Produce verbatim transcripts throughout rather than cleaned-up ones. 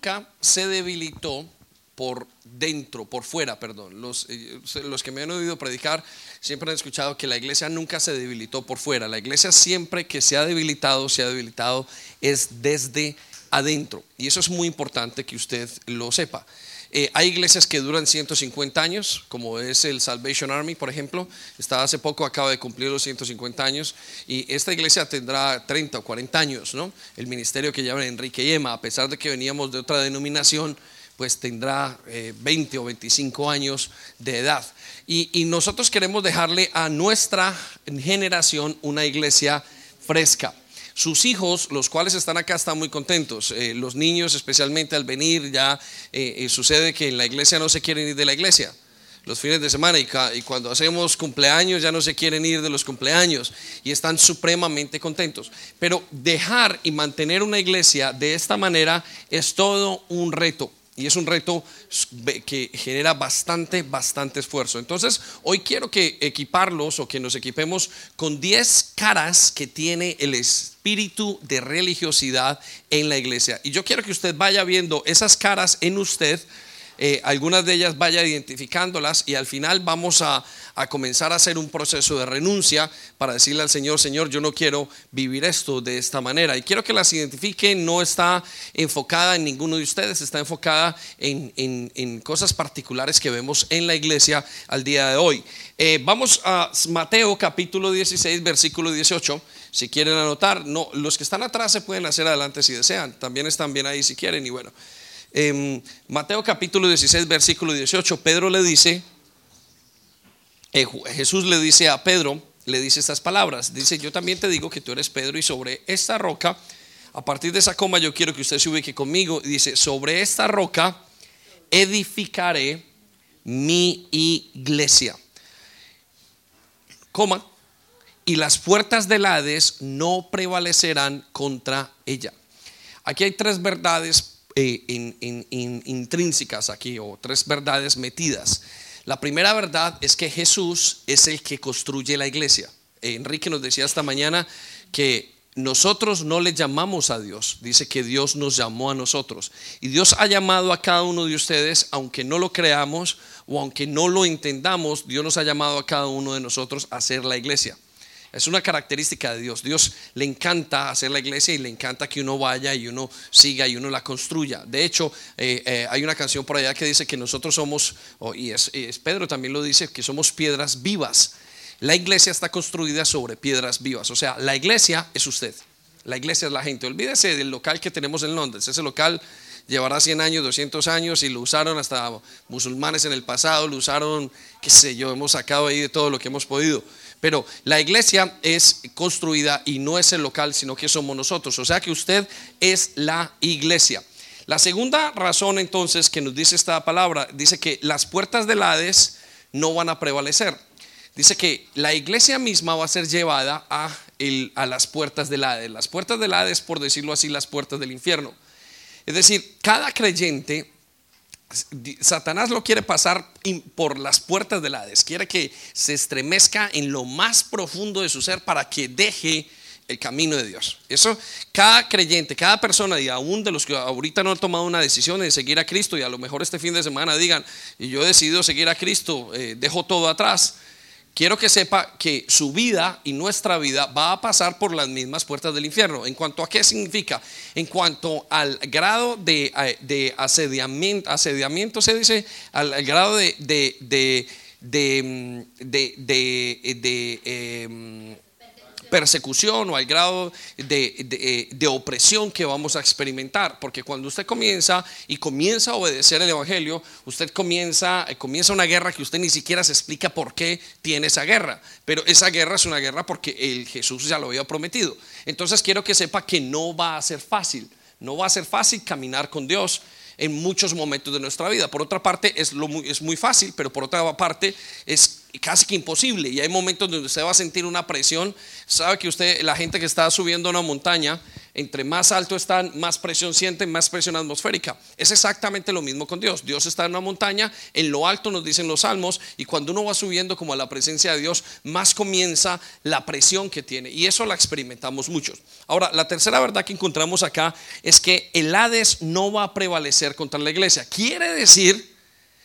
nunca se debilitó por dentro, por fuera, perdón. Los, los que me han oído predicar siempre han escuchado que la iglesia nunca se debilitó por fuera. La iglesia siempre que se ha debilitado, se ha debilitado es desde adentro. Y eso es muy importante que usted lo sepa. Eh, hay iglesias que duran ciento cincuenta años, como es el Salvation Army, por ejemplo. Está hace poco, acaba de cumplir los ciento cincuenta años, y esta iglesia tendrá treinta o cuarenta años, ¿no? El ministerio que llaman Enrique y Emma, a pesar de que veníamos de otra denominación, pues tendrá eh, veinte o veinticinco años de edad. Y, y nosotros queremos dejarle a nuestra generación una iglesia fresca. Sus hijos, los cuales están acá, están muy contentos. Eh, los niños, especialmente al venir, ya eh, eh, sucede que en la iglesia no se quieren ir de la iglesia los fines de semana, y, y cuando hacemos cumpleaños ya no se quieren ir de los cumpleaños, y están supremamente contentos. Pero dejar y mantener una iglesia de esta manera es todo un reto. Y es un reto que genera bastante, bastante esfuerzo. Entonces, hoy quiero que equiparlos o que nos equipemos con diez caras que tiene el espíritu de religiosidad en la iglesia. Y yo quiero que usted vaya viendo esas caras en usted. Eh, algunas de ellas vaya identificándolas, y al final vamos a, a comenzar a hacer un proceso de renuncia para decirle al Señor: Señor, yo no quiero vivir esto de esta manera, y quiero que las identifique. No está enfocada en ninguno de ustedes, está enfocada en, en, en cosas particulares que vemos en la iglesia al día de hoy. eh, Vamos a Mateo capítulo dieciséis, versículo dieciocho. Si quieren anotar, no, los que están atrás se pueden hacer adelante si desean, también están bien ahí si quieren. Y bueno, Eh, Mateo capítulo dieciséis, versículo dieciocho, Pedro le dice, eh, Jesús le dice a Pedro, le dice estas palabras, dice: yo también te digo que tú eres Pedro, y sobre esta roca, a partir de esa coma yo quiero que usted se ubique conmigo, dice: sobre esta roca edificaré mi iglesia, coma, y las puertas del Hades no prevalecerán contra ella. Aquí hay tres verdades Eh, in, in, in, intrínsecas aquí, o tres verdades metidas. La primera verdad es que Jesús es el que construye la iglesia. eh, Enrique nos decía esta mañana que nosotros no le llamamos a Dios, dice que Dios nos llamó a nosotros, y Dios ha llamado a cada uno de ustedes, aunque no lo creamos o aunque no lo entendamos. Dios nos ha llamado a cada uno de nosotros a hacer la iglesia. Es una característica de Dios. Dios le encanta hacer la iglesia, y le encanta que uno vaya y uno siga y uno la construya. De hecho, eh, eh, hay una canción por allá que dice que nosotros somos, oh, y es, es Pedro también lo dice, que somos piedras vivas. La iglesia está construida sobre piedras vivas. O sea, la iglesia es usted, la iglesia es la gente. Olvídese del local que tenemos en Londres. Ese local llevará cien años, doscientos años, y lo usaron hasta musulmanes en el pasado, lo usaron, qué sé yo, hemos sacado ahí de todo lo que hemos podido. Pero la iglesia es construida y no es el local, sino que somos nosotros. O sea que usted es la iglesia. La segunda razón entonces que nos dice esta palabra, dice que las puertas del Hades no van a prevalecer. Dice que la iglesia misma va a ser llevada a, el, a las puertas del Hades. Las puertas del Hades, por decirlo así, las puertas del infierno. Es decir, cada creyente, Satanás lo quiere pasar por las puertas del Hades, quiere que se estremezca en lo más profundo de su ser para que deje el camino de Dios. Eso, cada creyente, cada persona, y aún de los que ahorita no han tomado una decisión de seguir a Cristo, y a lo mejor este fin de semana digan: y yo he decidido seguir a Cristo, eh, dejo todo atrás. Quiero que sepa que su vida y nuestra vida va a pasar por las mismas puertas del infierno. ¿En cuanto a qué significa? En cuanto al grado de, de asediamiento, asediamiento se dice, al, al grado de de de de, de, de, de, de eh, persecución, o al grado de, de, de opresión que vamos a experimentar. Porque cuando usted comienza y comienza a obedecer el evangelio, usted comienza, comienza una guerra que usted ni siquiera se explica por qué tiene esa guerra, pero esa guerra es una guerra porque el Jesús ya lo había prometido. Entonces quiero que sepa que no va a ser fácil, no va a ser fácil caminar con Dios en muchos momentos de nuestra vida. Por otra parte es, lo muy, es muy fácil, pero por otra parte es casi que imposible, y hay momentos donde usted va a sentir una presión. Sabe que usted, la gente que está subiendo una montaña, entre más alto están, más presión sienten, más presión atmosférica. Es exactamente lo mismo con Dios. Dios está en una montaña, en lo alto nos dicen los salmos, y cuando uno va subiendo como a la presencia de Dios, más comienza la presión que tiene, y eso la experimentamos muchos. Ahora, la tercera verdad que encontramos acá es que el Hades no va a prevalecer contra la iglesia. Quiere decir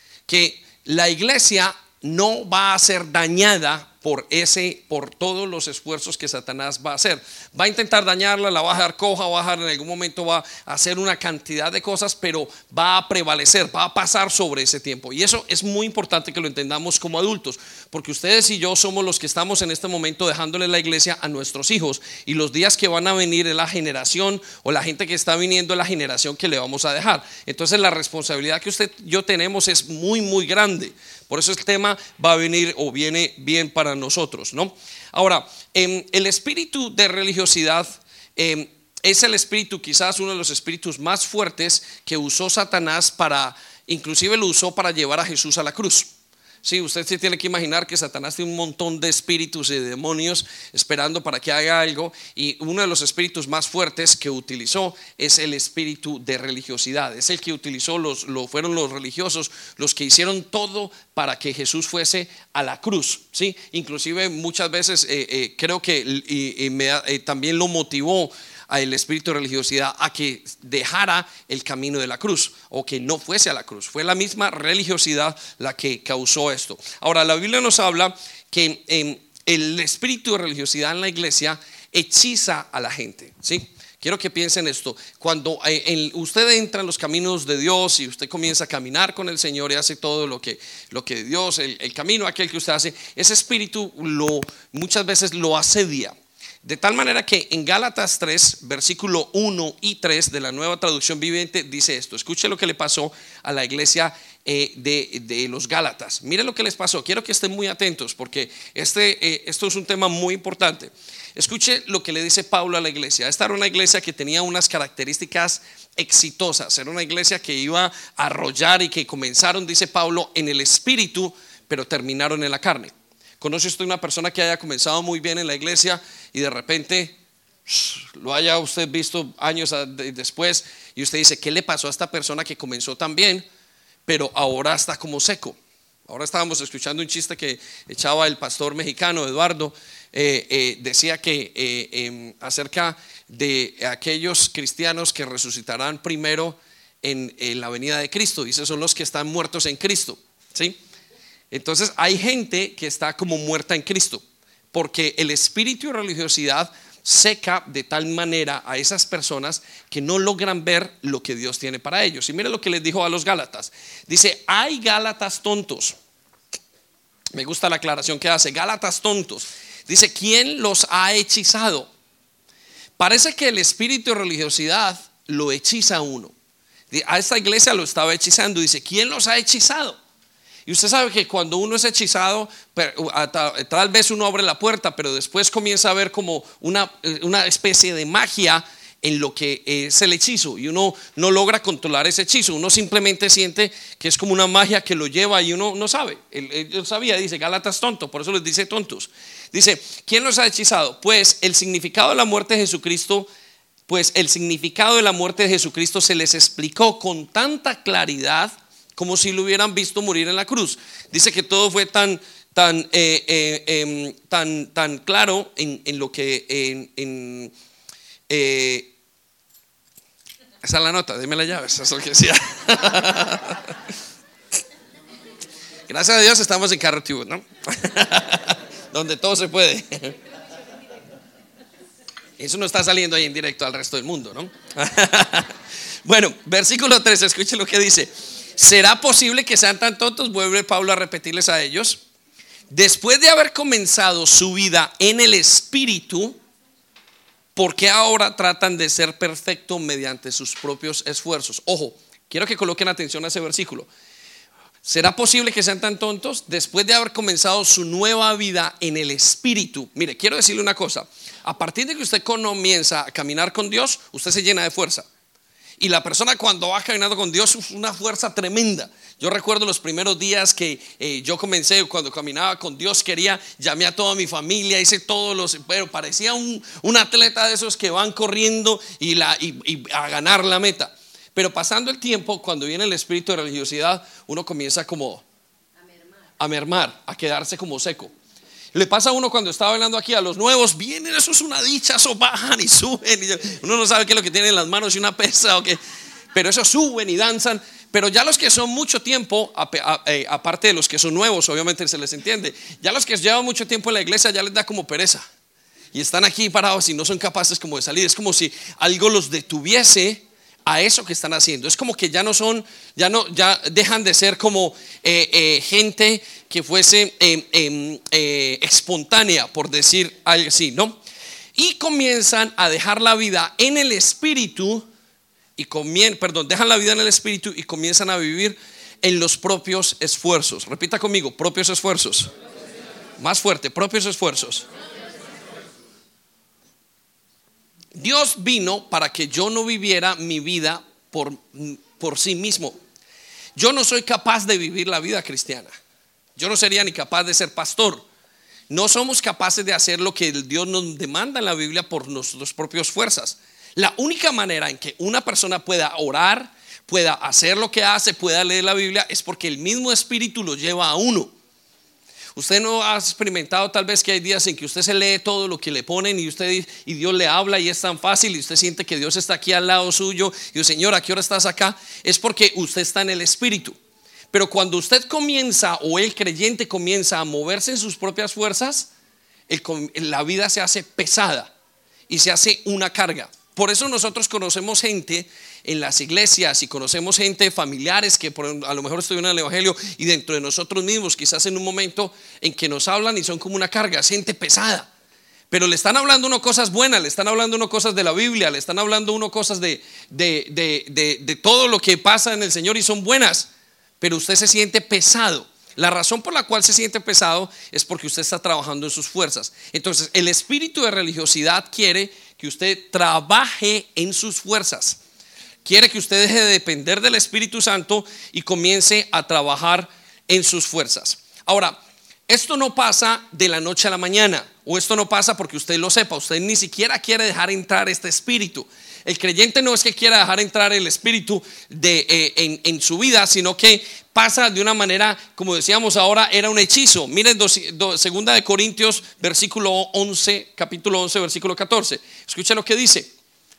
que la iglesia no va a ser dañada por ese, por todos los esfuerzos que Satanás va a hacer. Va a intentar dañarla, la va a dejar coja, va a dejar, en algún momento va a hacer una cantidad de cosas, pero va a prevalecer, va a pasar sobre ese tiempo. Y eso es muy importante que lo entendamos como adultos, porque ustedes y yo somos los que estamos en este momento dejándole la iglesia a nuestros hijos, y los días que van a venir es la generación, o la gente que está viniendo es la generación que le vamos a dejar. Entonces la responsabilidad que usted y yo tenemos es muy muy grande. Por eso el tema va a venir o viene bien para nosotros, ¿no? Ahora, eh, el espíritu de religiosidad eh, es el espíritu, quizás uno de los espíritus más fuertes que usó Satanás para, inclusive lo usó para llevar a Jesús a la cruz. Sí, usted se tiene que imaginar que Satanás tiene un montón de espíritus y de demonios esperando para que haga algo, y uno de los espíritus más fuertes que utilizó es el espíritu de religiosidad. Es el que utilizó, los, lo fueron los religiosos los que hicieron todo para que Jesús fuese a la cruz. Sí, inclusive muchas veces eh, eh, creo que y, y me, eh, también lo motivó al espíritu de religiosidad a que dejara el camino de la cruz, o que no fuese a la cruz. Fue la misma religiosidad la que causó esto. Ahora, la Biblia nos habla que eh, el espíritu de religiosidad en la iglesia hechiza a la gente, ¿sí? Quiero que piensen esto. Cuando eh, el, usted entra en los caminos de Dios y usted comienza a caminar con el Señor y hace todo lo que, lo que Dios, el, el camino aquel que usted hace, ese espíritu lo, muchas veces lo asedia. De tal manera que en Gálatas tres, versículo uno y tres de la Nueva Traducción Viviente dice esto. Escuche lo que le pasó a la iglesia eh, de, de los Gálatas. Mire lo que les pasó. Quiero que estén muy atentos, porque este, eh, esto es un tema muy importante. Escuche lo que le dice Pablo a la iglesia. Esta era una iglesia que tenía unas características exitosas. Era una iglesia que iba a arrollar, y que comenzaron, dice Pablo, en el espíritu, pero terminaron en la carne. ¿Conoce usted una persona que haya comenzado muy bien en la iglesia y de repente lo haya usted visto años después, y usted dice, ¿qué le pasó a esta persona que comenzó tan bien, pero ahora está como seco? Ahora estábamos escuchando un chiste que echaba el pastor mexicano Eduardo. eh, eh, decía que eh, eh, acerca de aquellos cristianos que resucitarán primero en, en la venida de Cristo. Dice, son los que están muertos en Cristo, ¿sí? Entonces hay gente que está como muerta en Cristo, porque el espíritu de religiosidad seca de tal manera a esas personas que no logran ver lo que Dios tiene para ellos. Y mire lo que les dijo a los Gálatas. Dice, hay Gálatas tontos. Me gusta la aclaración que hace, Gálatas tontos. Dice, ¿quién los ha hechizado? Parece que el espíritu de religiosidad lo hechiza a uno. A esta iglesia lo estaba hechizando. Dice, ¿quién los ha hechizado? Y usted sabe que cuando uno es hechizado, tal vez uno abre la puerta, pero después comienza a ver como una, una especie de magia en lo que es el hechizo, y uno no logra controlar ese hechizo. Uno simplemente siente que es como una magia que lo lleva, y uno no sabe. Él, él sabía, dice, Gálatas tonto, por eso les dice tontos. Dice, ¿quién los ha hechizado? Pues el significado de la muerte de Jesucristo, pues el significado de la muerte de Jesucristo se les explicó con tanta claridad como si lo hubieran visto morir en la cruz. Dice que todo fue tan, tan, eh, eh, eh, tan, tan claro en, en lo que en, en, eh, esa es la nota, deme la llave, eso es lo que decía. Gracias a Dios estamos en Carro Tube, ¿no? Donde todo se puede. Eso no está saliendo ahí en directo al resto del mundo, ¿no? Bueno, versículo tres, escuche lo que dice. ¿Será posible que sean tan tontos? Vuelve Pablo a repetirles a ellos. Después de haber comenzado su vida en el espíritu, ¿por qué ahora tratan de ser perfectos mediante sus propios esfuerzos? Ojo, quiero que coloquen atención a ese versículo. ¿Será posible que sean tan tontos? Después de haber comenzado su nueva vida en el espíritu. Mire, quiero decirle una cosa. A partir de que usted comienza a caminar con Dios, usted se llena de fuerza. Y la persona cuando va caminando con Dios es una fuerza tremenda. Yo recuerdo los primeros días que eh, yo comencé, cuando caminaba con Dios, quería, llamé a toda mi familia, hice todos los, pero parecía un, un atleta de esos que van corriendo y, la, y, y a ganar la meta. Pero pasando el tiempo, cuando viene el espíritu de religiosidad, uno comienza como a mermar, a, mermar, a quedarse como seco. Le pasa a uno cuando está bailando aquí, a los nuevos vienen, eso es una dicha, eso bajan y suben, y uno no sabe qué es lo que tienen en las manos, y una pesa o qué, pero eso suben y danzan. Pero ya los que son mucho tiempo, aparte de los que son nuevos, obviamente se les entiende, ya los que llevan mucho tiempo en la iglesia ya les da como pereza y están aquí parados y no son capaces como de salir. Es como si algo los detuviese a eso que están haciendo. Es como que ya no son, ya no, ya dejan de ser como eh, eh, gente que fuese eh, eh, eh, espontánea, por decir algo así, ¿no? Y comienzan a dejar la vida en el espíritu y comien, perdón, dejan la vida en el espíritu y comienzan a vivir en los propios esfuerzos. Repita conmigo, propios esfuerzos. Más fuerte, propios esfuerzos. Dios vino para que yo no viviera mi vida por, por sí mismo. Yo no soy capaz de vivir la vida cristiana. Yo no sería ni capaz de ser pastor. No somos capaces de hacer lo que Dios nos demanda en la Biblia por nuestras propias fuerzas. La única manera en que una persona pueda orar, pueda hacer lo que hace, pueda leer la Biblia, es porque el mismo Espíritu lo lleva a uno. Usted no ha experimentado tal vez que hay días en que usted se lee todo lo que le ponen y usted y Dios le habla y es tan fácil y usted siente que Dios está aquí al lado suyo y dice, Señor, ¿a qué hora estás acá? Es porque usted está en el Espíritu. Pero cuando usted comienza, o el creyente comienza a moverse en sus propias fuerzas, el, la vida se hace pesada y se hace una carga. Por eso nosotros conocemos gente en las iglesias y conocemos gente, familiares que por, a lo mejor estuvieron en el evangelio, y dentro de nosotros mismos quizás en un momento en que nos hablan y son como una carga, gente pesada. Pero le están hablando uno cosas buenas, le están hablando uno cosas de la Biblia, le están hablando uno cosas de, de, de, de, de todo lo que pasa en el Señor y son buenas. Pero usted se siente pesado. La razón por la cual se siente pesado es porque usted está trabajando en sus fuerzas. Entonces el espíritu de religiosidad quiere que usted trabaje en sus fuerzas. Quiere que usted deje de depender del Espíritu Santo y comience a trabajar en sus fuerzas. Ahora, esto no pasa de la noche a la mañana, o esto no pasa porque usted lo sepa. Usted ni siquiera quiere dejar entrar este espíritu. El creyente no es que quiera dejar entrar el espíritu de, eh, en, en su vida, sino que pasa de una manera, como decíamos ahora, era un hechizo. Miren, dos, dos, segunda de Corintios, versículo once, capítulo once, versículo catorce. Escucha lo que dice.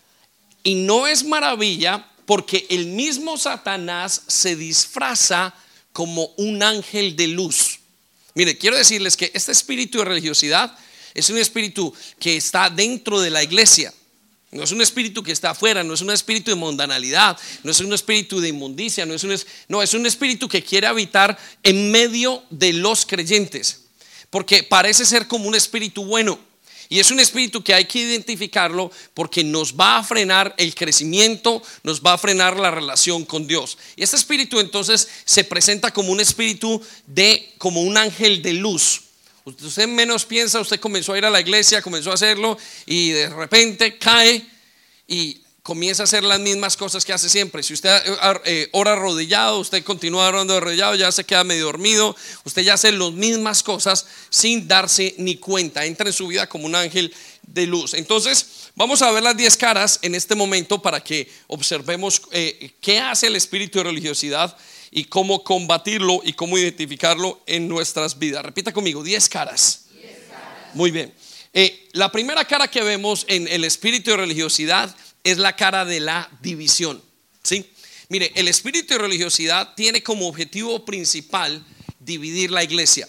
Y no es maravilla, porque el mismo Satanás se disfraza como un ángel de luz. Mire, quiero decirles que este espíritu de religiosidad es un espíritu que está dentro de la iglesia. No es un espíritu que está afuera, no es un espíritu de mundanalidad, no es un espíritu de inmundicia, no es un, no, es un espíritu que quiere habitar en medio de los creyentes, porque parece ser como un espíritu bueno. Y es un espíritu que hay que identificarlo, porque nos va a frenar el crecimiento, nos va a frenar la relación con Dios. Y este espíritu entonces se presenta como un espíritu de, como un ángel de luz. Usted menos piensa, usted comenzó a ir a la iglesia, comenzó a hacerlo y de repente cae y comienza a hacer las mismas cosas que hace siempre. Si usted eh, ora arrodillado, usted continúa orando arrodillado, ya se queda medio dormido, usted ya hace las mismas cosas sin darse ni cuenta. Entra en su vida como un ángel de luz. Entonces vamos a ver las diez caras en este momento para que observemos eh, qué hace el espíritu de religiosidad y cómo combatirlo y cómo identificarlo en nuestras vidas. Repita conmigo, diez caras. Muy bien. Eh, la primera cara que vemos en el espíritu de religiosidad es la cara de la división. ¿Sí? Mire, el espíritu de religiosidad tiene como objetivo principal dividir la iglesia,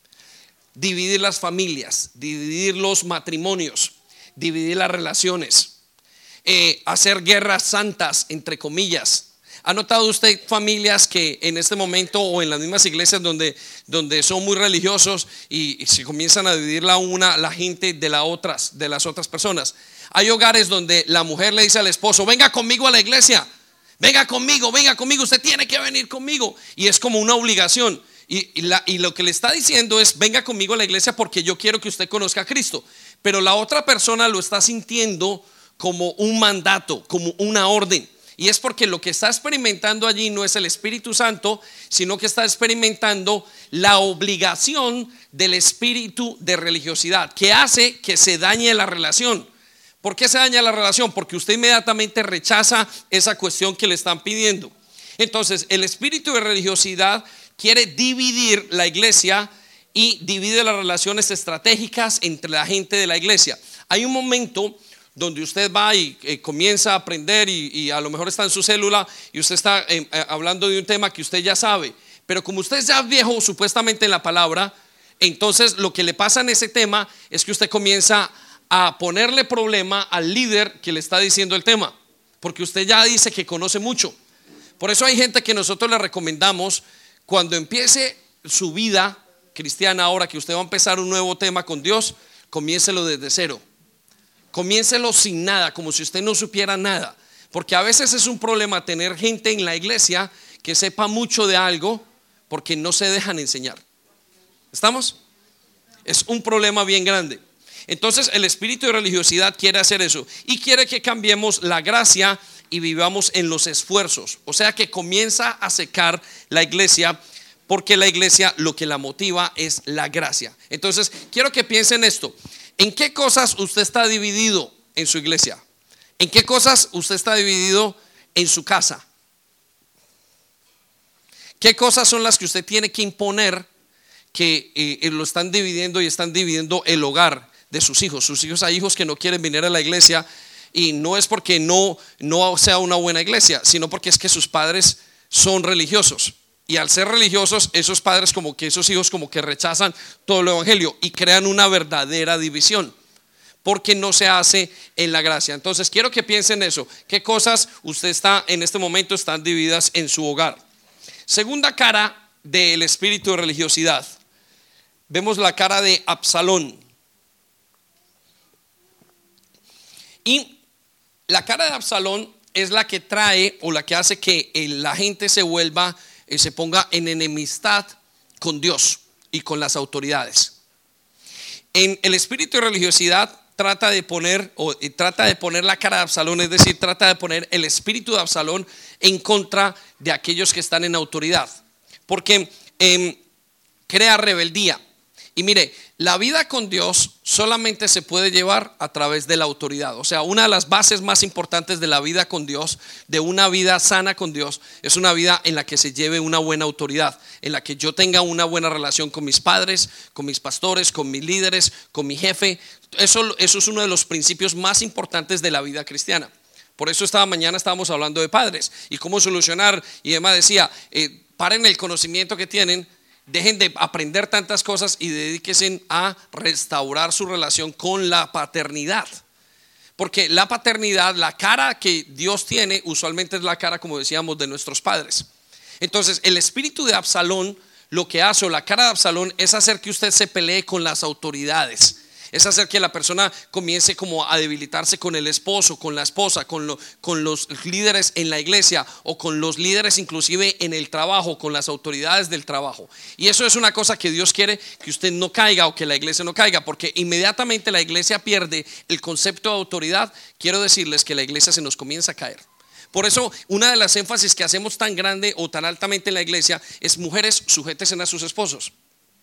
dividir las familias, dividir los matrimonios, dividir las relaciones, eh, hacer guerras santas, entre comillas. ¿Ha notado usted familias que en este momento, o en las mismas iglesias donde, donde son muy religiosos y, y se comienzan a dividir la una, la gente de, la otras, de las otras personas? Hay hogares donde la mujer le dice al esposo, venga conmigo a la iglesia, venga conmigo, venga conmigo, usted tiene que venir conmigo. Y es como una obligación. Y, y, la, y lo que le está diciendo es, venga conmigo a la iglesia porque yo quiero que usted conozca a Cristo. Pero la otra persona lo está sintiendo como un mandato, como una orden. Y es porque lo que está experimentando allí no es el Espíritu Santo, sino que está experimentando la obligación del espíritu de religiosidad, que hace que se dañe la relación. ¿Por qué se daña la relación? Porque usted inmediatamente rechaza esa cuestión que le están pidiendo. Entonces, el espíritu de religiosidad quiere dividir la iglesia y divide las relaciones estratégicas entre la gente de la iglesia. Hay un momento donde usted va y eh, comienza a aprender y, y a lo mejor está en su célula y usted está eh, eh, hablando de un tema que usted ya sabe, pero como usted ya es viejo supuestamente en la palabra, entonces lo que le pasa en ese tema es que usted comienza a ponerle problema al líder que le está diciendo el tema, porque usted ya dice que conoce mucho. Por eso hay gente que nosotros le recomendamos, cuando empiece su vida cristiana, ahora que usted va a empezar un nuevo tema con Dios, comiéncelo desde cero. Comiéncelo sin nada, como si usted no supiera nada. Porque a veces es un problema tener gente en la iglesia que sepa mucho de algo porque no se dejan enseñar. ¿Estamos? Es un problema bien grande. Entonces el espíritu de religiosidad quiere hacer eso y quiere que cambiemos la gracia y vivamos en los esfuerzos. O sea que comienza a secar la iglesia, porque la iglesia lo que la motiva es la gracia. Entonces quiero que piensen esto. ¿En qué cosas usted está dividido en su iglesia? ¿En qué cosas usted está dividido en su casa? ¿Qué cosas son las que usted tiene que imponer que eh, lo están dividiendo y están dividiendo el hogar de sus hijos? Sus hijos, hay hijos que no quieren venir a la iglesia y no es porque no, no sea una buena iglesia, sino porque es que sus padres son religiosos. Y al ser religiosos, esos padres como que esos hijos como que rechazan todo el evangelio y crean una verdadera división, porque no se hace en la gracia. Entonces quiero que piensen eso. ¿Qué cosas usted está en este momento están divididas en su hogar? Segunda cara del espíritu de religiosidad. Vemos la cara de Absalón. Y la cara de Absalón es la que trae o la que hace que la gente se vuelva se ponga en enemistad con Dios y con las autoridades. En el espíritu de religiosidad trata de poner o trata de poner la cara de Absalón, es decir, trata de poner el espíritu de Absalón en contra de aquellos que están en autoridad, porque eh, crea rebeldía. Y mire, la vida con Dios solamente se puede llevar a través de la autoridad. O sea, una de las bases más importantes de la vida con Dios, de una vida sana con Dios, es una vida en la que se lleve una buena autoridad, en la que yo tenga una buena relación con mis padres, con mis pastores, con mis líderes, con mi jefe. Eso, eso es uno de los principios más importantes de la vida cristiana. Por eso esta mañana estábamos hablando de padres y cómo solucionar. Y Emma decía, eh, paren el conocimiento que tienen, dejen de aprender tantas cosas y dedíquense a restaurar su relación con la paternidad. Porque la paternidad, la cara que Dios tiene, usualmente es la cara, como decíamos, de nuestros padres. Entonces, el espíritu de Absalón, lo que hace, o la cara de Absalón, es hacer que usted se pelee con las autoridades. Es hacer que la persona comience como a debilitarse con el esposo, con la esposa, con, lo, con los líderes en la iglesia o con los líderes inclusive en el trabajo, con las autoridades del trabajo. Y eso es una cosa que Dios quiere que usted no caiga o que la iglesia no caiga, porque inmediatamente la iglesia pierde el concepto de autoridad. Quiero decirles que la iglesia se nos comienza a caer. Por eso una de las énfasis que hacemos tan grande o tan altamente en la iglesia es: mujeres, sujétense a sus esposos.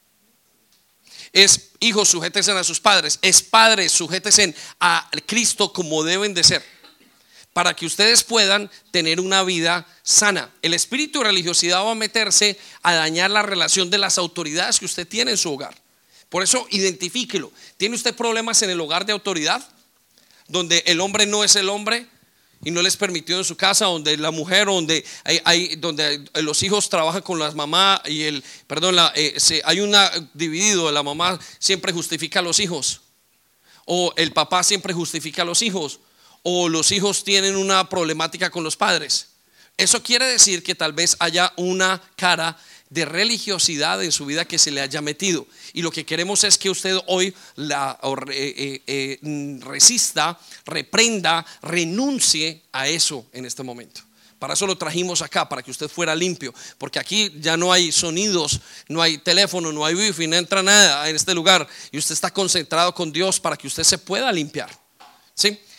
Es: hijos, sujétense a sus padres. Es: padres, sujétense a Cristo como deben de ser, para que ustedes puedan tener una vida sana. El espíritu de religiosidad va a meterse a dañar la relación de las autoridades que usted tiene en su hogar. Por eso identifíquelo. ¿Tiene usted problemas en el hogar de autoridad? Donde el hombre no es el hombre y no les es permitido en su casa, donde la mujer, donde hay, hay donde los hijos trabajan con las mamás y el, perdón, la, eh, se, hay una dividido, la mamá siempre justifica a los hijos, o el papá siempre justifica a los hijos, o los hijos tienen una problemática con los padres. Eso quiere decir que tal vez haya una cara de religiosidad en su vida que se le haya metido, y lo que queremos es que usted hoy la eh, eh, eh, resista, reprenda, renuncie a eso en este momento. Para eso lo trajimos acá, para que usted fuera limpio, porque aquí ya no hay sonidos, no hay teléfono, no hay wifi, no entra nada en este lugar, y usted está concentrado con Dios para que usted se pueda limpiar. ¿Sí?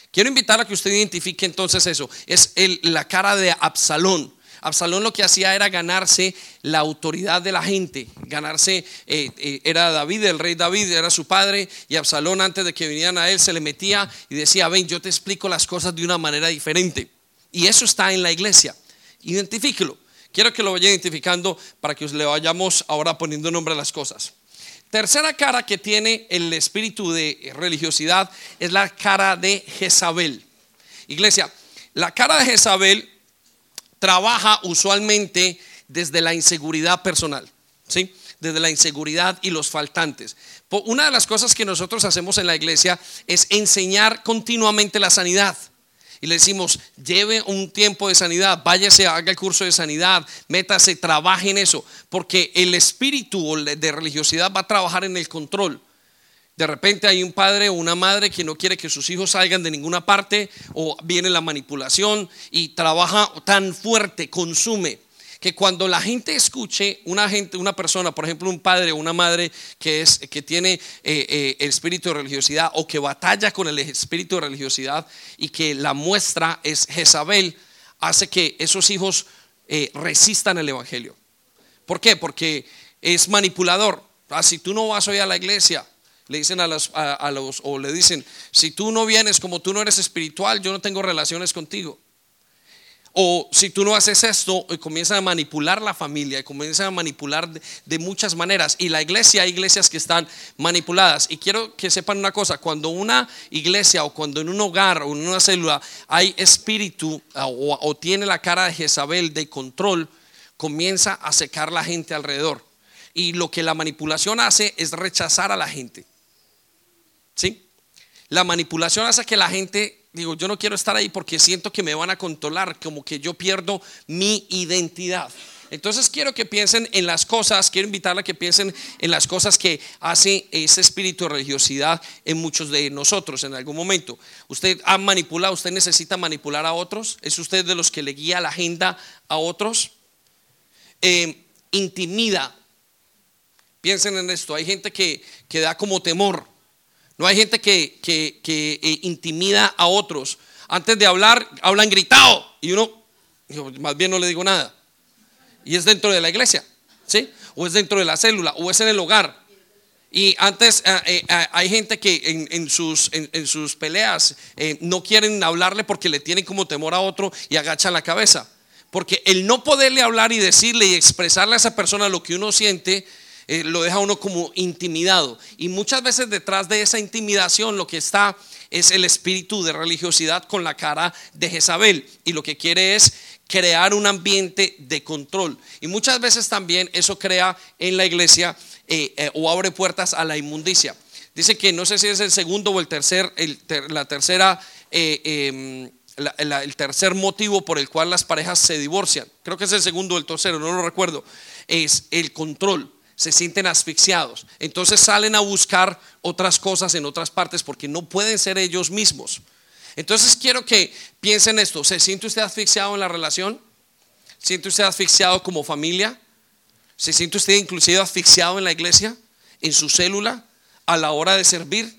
Quiero invitar a que usted identifique entonces eso. Es el, la cara de Absalón. Absalón lo que hacía era ganarse la autoridad de la gente, ganarse, eh, eh, era David, el rey David, era su padre, y Absalón antes de que vinieran a él se le metía y decía: ven, yo te explico las cosas de una manera diferente. Y eso está en la iglesia. Identifíquelo. Quiero que lo vaya identificando para que le vayamos ahora poniendo nombre a las cosas. Tercera cara que tiene el espíritu de religiosidad es la cara de Jezabel. Iglesia, la cara de Jezabel trabaja usualmente desde la inseguridad personal, ¿sí? Desde la inseguridad y los faltantes. Una de las cosas que nosotros hacemos en la iglesia es enseñar continuamente la sanidad. Y le decimos: lleve un tiempo de sanidad, váyase, haga el curso de sanidad, métase, trabaje en eso. Porque el espíritu de religiosidad va a trabajar en el control. De repente hay un padre o una madre que no quiere que sus hijos salgan de ninguna parte, o viene la manipulación y trabaja tan fuerte, consume, que cuando la gente escuche una gente, una persona, por ejemplo un padre o una madre que, es, que tiene eh, eh, el espíritu de religiosidad, o que batalla con el espíritu de religiosidad y que la muestra es Jezabel, hace que esos hijos eh, resistan el evangelio. ¿Por qué? Porque es manipulador. Ah, si tú no vas hoy a la iglesia, le dicen a los, a, a los, o le dicen: si tú no vienes, como tú no eres espiritual, yo no tengo relaciones contigo. O si tú no haces esto, comienzan a manipular la familia, y comienzan a manipular de, de muchas maneras. Y la iglesia, hay iglesias que están manipuladas. Y quiero que sepan una cosa: cuando una iglesia, o cuando en un hogar o en una célula hay espíritu, o, o tiene la cara de Jezabel de control, comienza a secar la gente alrededor. Y lo que la manipulación hace es rechazar a la gente. ¿Sí? La manipulación hace que la gente, digo, yo no quiero estar ahí porque siento que me van a controlar, como que yo pierdo mi identidad. Entonces quiero que piensen en las cosas, quiero invitarla a que piensen en las cosas que hace ese espíritu de religiosidad en muchos de nosotros en algún momento. Usted ha manipulado, usted necesita manipular a otros. ¿Es usted de los que le guía la agenda a otros? Eh, intimida. Piensen en esto: hay gente que, que da como temor. No, hay gente que, que, que eh, intimida a otros. Antes de hablar, hablan gritado, y uno, más bien no le digo nada. Y es dentro de la iglesia, ¿sí? O es dentro de la célula, o es en el hogar. Y antes eh, eh, hay gente que en, en, sus, en, en sus peleas eh, no quieren hablarle porque le tienen como temor a otro y agachan la cabeza. Porque el no poderle hablar y decirle y expresarle a esa persona lo que uno siente, Eh, lo deja uno como intimidado. Y muchas veces detrás de esa intimidación lo que está es el espíritu de religiosidad con la cara de Jezabel, y lo que quiere es crear un ambiente de control. Y muchas veces también eso crea en la iglesia eh, eh, o abre puertas a la inmundicia. Dice que no sé si es el segundo o el tercer, el ter, la tercera eh, eh, La, la, el tercer motivo por el cual las parejas se divorcian. Creo que es el segundo o el tercero, no lo recuerdo. Es el control. Se sienten asfixiados, entonces salen a buscar otras cosas en otras partes porque no pueden ser ellos mismos. Entonces quiero que piensen esto: ¿se siente usted asfixiado en la relación? ¿Siente usted asfixiado como familia? ¿Se siente usted inclusive asfixiado en la iglesia, en su célula, a la hora de servir?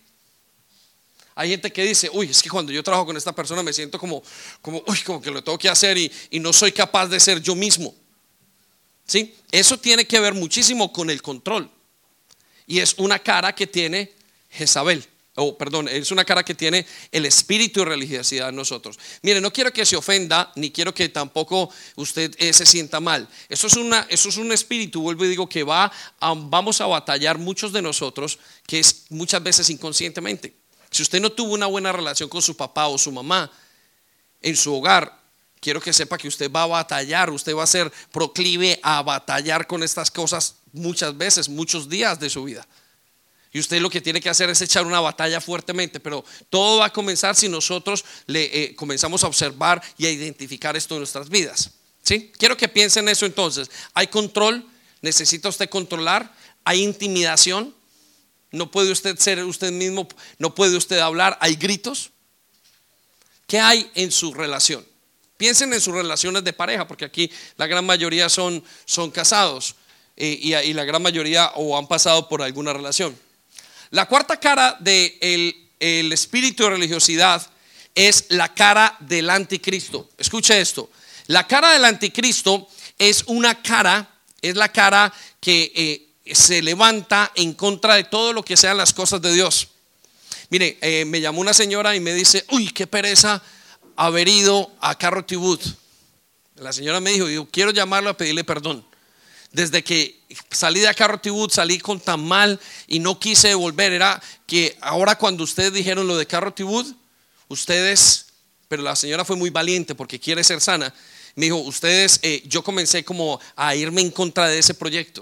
Hay gente que dice: uy, es que cuando yo trabajo con esta persona me siento como, como, uy, como que lo tengo que hacer y, y no soy capaz de ser yo mismo. ¿Sí? Eso tiene que ver muchísimo con el control. Y es una cara que tiene Jezabel. Oh, perdón, es una cara que tiene el espíritu de religiosidad en nosotros. Mire, no quiero que se ofenda, ni quiero que tampoco usted eh, se sienta mal. Eso es, una, eso es un espíritu, vuelvo y digo, que va a, vamos a batallar muchos de nosotros, que es muchas veces inconscientemente. Si usted no tuvo una buena relación con su papá o su mamá en su hogar, quiero que sepa que usted va a batallar, usted va a ser proclive a batallar con estas cosas muchas veces, muchos días de su vida. Y usted lo que tiene que hacer es echar una batalla fuertemente, pero todo va a comenzar si nosotros le eh, comenzamos a observar y a identificar esto en nuestras vidas. ¿Sí? Quiero que piensen eso entonces. Hay control, necesita usted controlar. Hay intimidación, no puede usted ser usted mismo, no puede usted hablar. Hay gritos. ¿Qué hay en su relación? Piensen en sus relaciones de pareja, porque aquí la gran mayoría son, son casados eh, y, y la gran mayoría o han pasado por alguna relación. La cuarta cara del el espíritu de religiosidad es la cara del anticristo. Escuche esto. La cara del anticristo es una cara, es la cara que eh, se levanta en contra de todo lo que sean las cosas de Dios. Mire, eh, me llamó una señora y me dice: uy, qué pereza haber ido a Carrot Wood. La señora me dijo: yo quiero llamarlo a pedirle perdón. Desde que salí de Carrot Wood salí con tan mal y no quise volver. Era que ahora cuando ustedes dijeron lo de Carrot Wood, ustedes, pero la señora fue muy valiente porque quiere ser sana. Me dijo: ustedes, eh, yo comencé como a irme en contra de ese proyecto.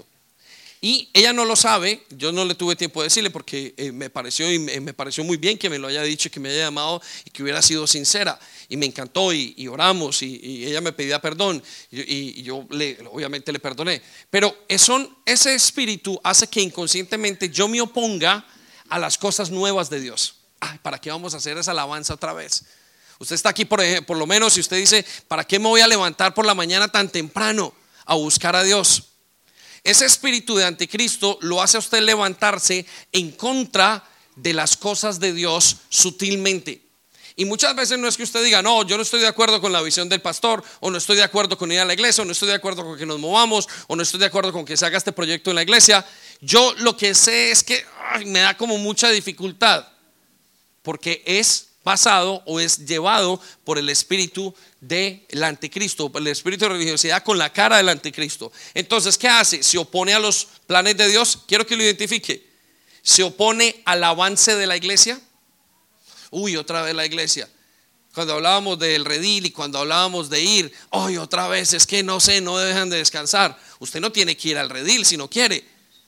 Y ella no lo sabe, yo no le tuve tiempo de decirle porque eh, me pareció y me, me pareció muy bien que me lo haya dicho, que me haya llamado y que hubiera sido sincera. Y me encantó y, y oramos y, y ella me pedía perdón y, y, y yo le, obviamente le perdoné. Pero eso, ese espíritu hace que inconscientemente yo me oponga a las cosas nuevas de Dios. Ay, ¿para qué vamos a hacer esa alabanza otra vez? Usted está aquí por, ejemplo, por lo menos si usted dice: ¿para qué me voy a levantar por la mañana tan temprano a buscar a Dios? Ese espíritu de anticristo lo hace a usted levantarse en contra de las cosas de Dios sutilmente. Y muchas veces no es que usted diga: no, yo no estoy de acuerdo con la visión del pastor, o no estoy de acuerdo con ir a la iglesia, o no estoy de acuerdo con que nos movamos, o no estoy de acuerdo con que se haga este proyecto en la iglesia. Yo lo que sé es que ay, me da como mucha dificultad, porque es basado o es llevado por el espíritu del anticristo, por el espíritu de religiosidad con la cara del anticristo. Entonces, ¿qué hace? Se opone a los planes de Dios. Quiero que lo identifique. Se opone al avance de la iglesia. Uy, otra vez la iglesia. Cuando hablábamos del redil y cuando hablábamos de ir, uy, otra vez, es que no sé, no dejan de descansar. Usted no tiene que ir al redil si no quiere.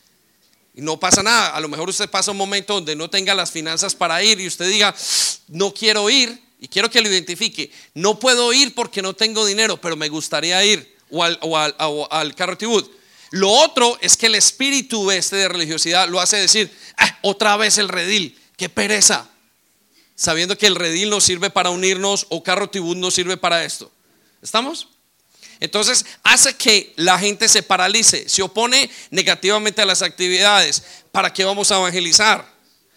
Y no pasa nada. A lo mejor usted pasa un momento donde no tenga las finanzas para ir y usted diga: no quiero ir. Y quiero que lo identifique: no puedo ir porque no tengo dinero, pero me gustaría ir. O al, o al, o al Carrot Wood. Lo otro es que el espíritu este de religiosidad lo hace decir: ah, otra vez el redil, qué pereza. Sabiendo que el redil no sirve para unirnos o Carrot Wood no sirve para esto. ¿Estamos? Entonces hace que la gente se paralice, se opone negativamente a las actividades. ¿Para qué vamos a evangelizar?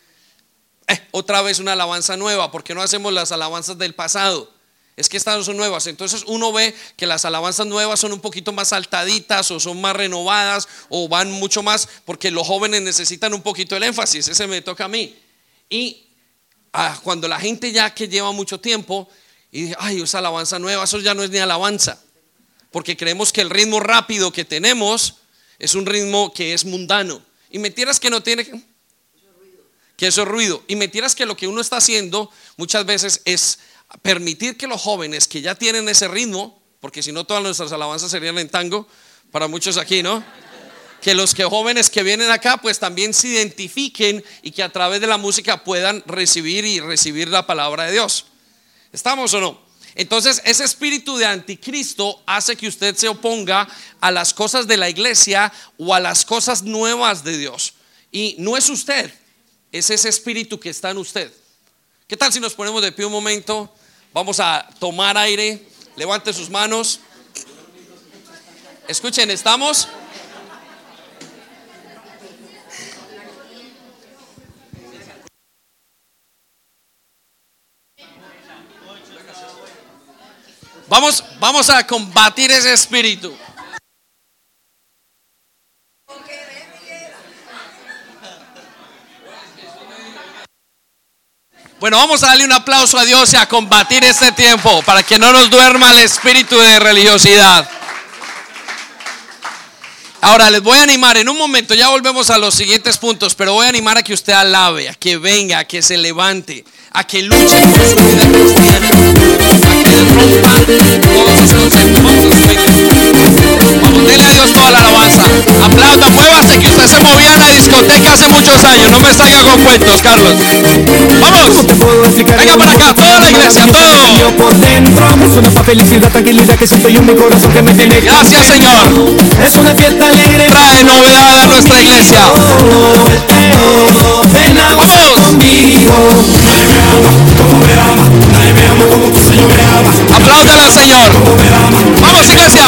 Eh, otra vez una alabanza nueva. ¿Por qué no hacemos las alabanzas del pasado? Es que estas no son nuevas. Entonces uno ve que las alabanzas nuevas son un poquito más saltaditas, o son más renovadas, o van mucho más, porque los jóvenes necesitan un poquito el énfasis. Ese me toca a mí. Y ah, cuando la gente ya que lleva mucho tiempo y dice: ay, esa alabanza nueva, eso ya no es ni alabanza, porque creemos que el ritmo rápido que tenemos es un ritmo que es mundano. Y mentiras que no tiene que eso es ruido. Y mentiras que lo que uno está haciendo muchas veces es permitir que los jóvenes que ya tienen ese ritmo, porque si no todas nuestras alabanzas serían en tango para muchos aquí, ¿no? Que los que jóvenes que vienen acá pues también se identifiquen y que a través de la música puedan recibir y recibir la palabra de Dios. ¿Estamos o no? Entonces ese espíritu de anticristo hace que usted se oponga a las cosas de la iglesia o a las cosas nuevas de Dios. Y no es usted, es ese espíritu que está en usted. ¿Qué tal si nos ponemos de pie un momento? Vamos a tomar aire. Levante sus manos. Escuchen, ¿estamos? Vamos, vamos a combatir ese espíritu. Bueno, vamos a darle un aplauso a Dios y a combatir este tiempo para que no nos duerma el espíritu de religiosidad. Ahora les voy a animar en un momento, ya volvemos a los siguientes puntos, pero voy a animar a que usted alabe, a que venga, a que se levante, a que luche por su vida cristiana, a que rompa todos sus conceptos. Vamos a subir. Vamos, dele a Dios toda la alabanza. Aplauda, muévase, que usted se movía en la discoteca hace muchos años. No me salga con cuentos, Carlos. Vamos, venga para acá, toda la iglesia, todo. Por dentro es una felicidad, tranquilidad que siento yo en mi corazón que me tiene. Gracias, Señor. Es una fiesta alegre, trae novedad a nuestra iglesia. Vamos conmigo. Apláudale al Señor. Vamos, iglesia.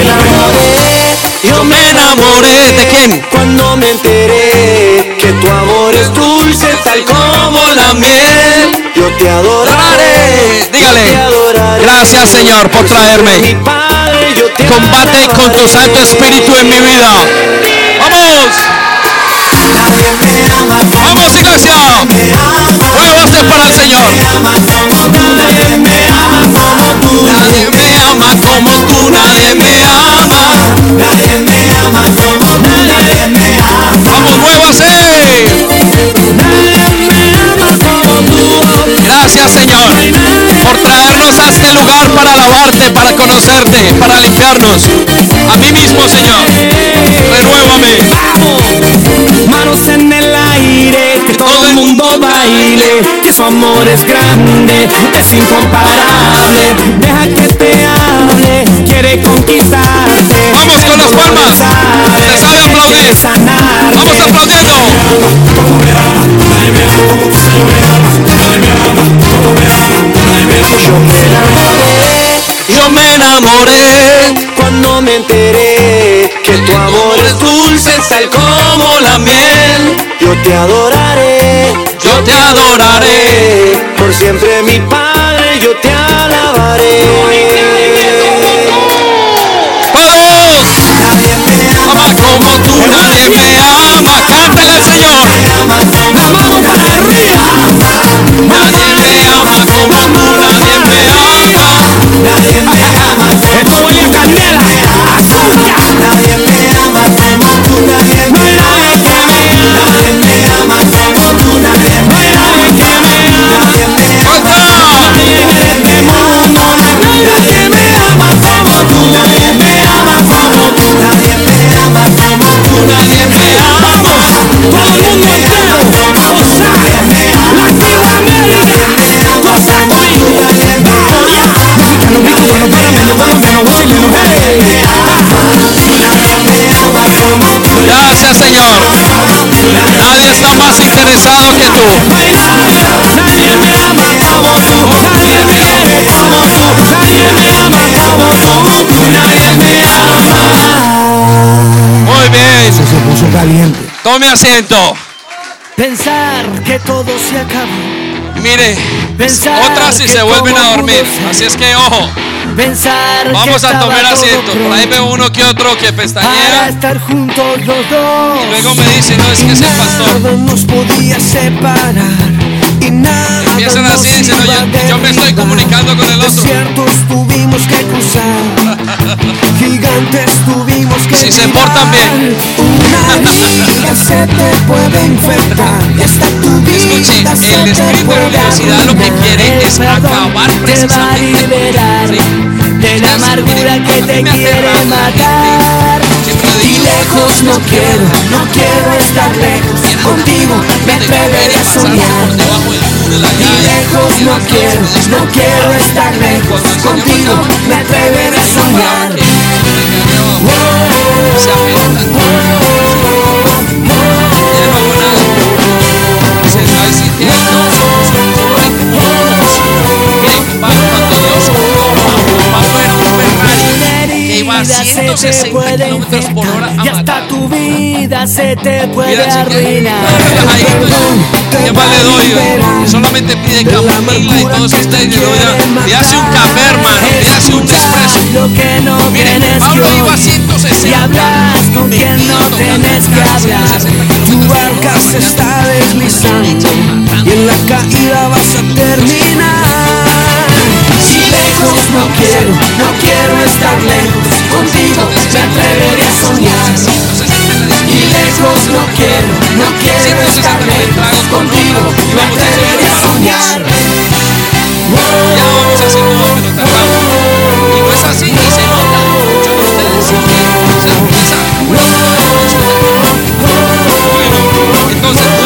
Yo me enamoré. ¿De quién? Cuando me enteré que tu amor es dulce tal como la miel. Yo te adoraré Dígale, gracias Señor por traerme. Combate con tu Santo Espíritu en mi vida. Vamos. Vamos, iglesia. Muévase para el Señor. Nadie me ama como tú, nadie me ama como tú, nadie me ama. Nadie me ama como nadie me ama. Vamos, muévase. Gracias Señor por traernos a este lugar para alabarte, para conocerte, para limpiarnos. A mí mismo Señor, renuévame. Manos en el aire, que todo el mundo baile, que su amor es grande, es incomparable. Deja que te hable, quiere conquistarte. Vamos con las palmas. Se sabe aplaudir. Vamos aplaudiendo. Yo me enamoré cuando me enteré que tu amor es dulce tal como la miel. Yo te adoraré, yo te adoraré, por siempre mi Padre, yo te alabaré. Todos, nadie me ama como tú, nadie me ama. Cántale al Señor. Vamos para arriba. Nadie me ama como tú, nadie me ama. Nadie me ama como Esto huele a canela, azúcar. nadie me ama como tú, nadie me ama. Nadie me ama como tú, nadie me ama. Nadie me ama en este mundo. Nadie me ama como tú, nadie me ama como tú. Nadie me ama como tú, nadie me ama. Todo el mundo entero, vamos a Latinoamérica, cosa conmigo. Mexicano, mexicano, panameño, colombiano, chileno, hey. Gracias Señor. Nadie está más interesado que tú. Nadie me ama como tú, nadie me quiere como tú, nadie me ama como tú, nadie me ama. Muy bien. Se puso caliente. Tome asiento. Pensar que todo se acabó. Mire, Pensar otras y que se vuelven todo a dormir. pudo ser. Así es que ojo. Pensar Vamos que a tomar estaba asiento. todo Por ahí veo uno que otro que para pestañea. estar juntos los dos. Y luego me dice, no, es que es el pastor. Nada nos podía separar y nada Empiezan nos así, dicen, no, iba a yo, yo me estoy derribar. comunicando con el otro. Desiertos tuvimos que cruzar, gigantes tuvimos que Si se tirar. portan bien. Una herida se te puede infectar y hasta tu Escuche, vida se el te espíritu de puede religiosidad lo que arruinar. quiere es El perdón acabar te va a precisamente liberar sí. de la amargura que te Me quiere aterra la matar. Siempre Y digo, lejos no quiero, no quiero estar lejos. Contigo me atreveré a soñar. Y lejos no quiero, no quiero estar lejos. Contigo me atreveré a soñar. se apena se está sintiendo cuando Dios pasó en un Ferrari que iba a ciento sesenta kilómetros por hora a y hasta matar. tu vida se te puede Mira, chica, arruinar. ¿qué más le doy? Solamente pide Camila y todos ustedes le doy. Pídase un café, hermano, pídase un expreso. Lo que no Mire, tienes Pablo que iba a oír. ciento Y sesenta. hablas con quien no metido tienes que tocando hablar. ciento sesenta Tu kilómetros por barca hora, se está deslizando y en la caída vas a terminar. Si lejos no quiero, no quiero estar lejos. Contigo me atreveré a soñar. Y lejos no quiero, no quiero estar lejos. Contigo me atreveré a soñar. Ya vamos a hacer un pero tardamos. Y no es así, y se nota. Muchos de ustedes sí que se empieza. Bueno, entonces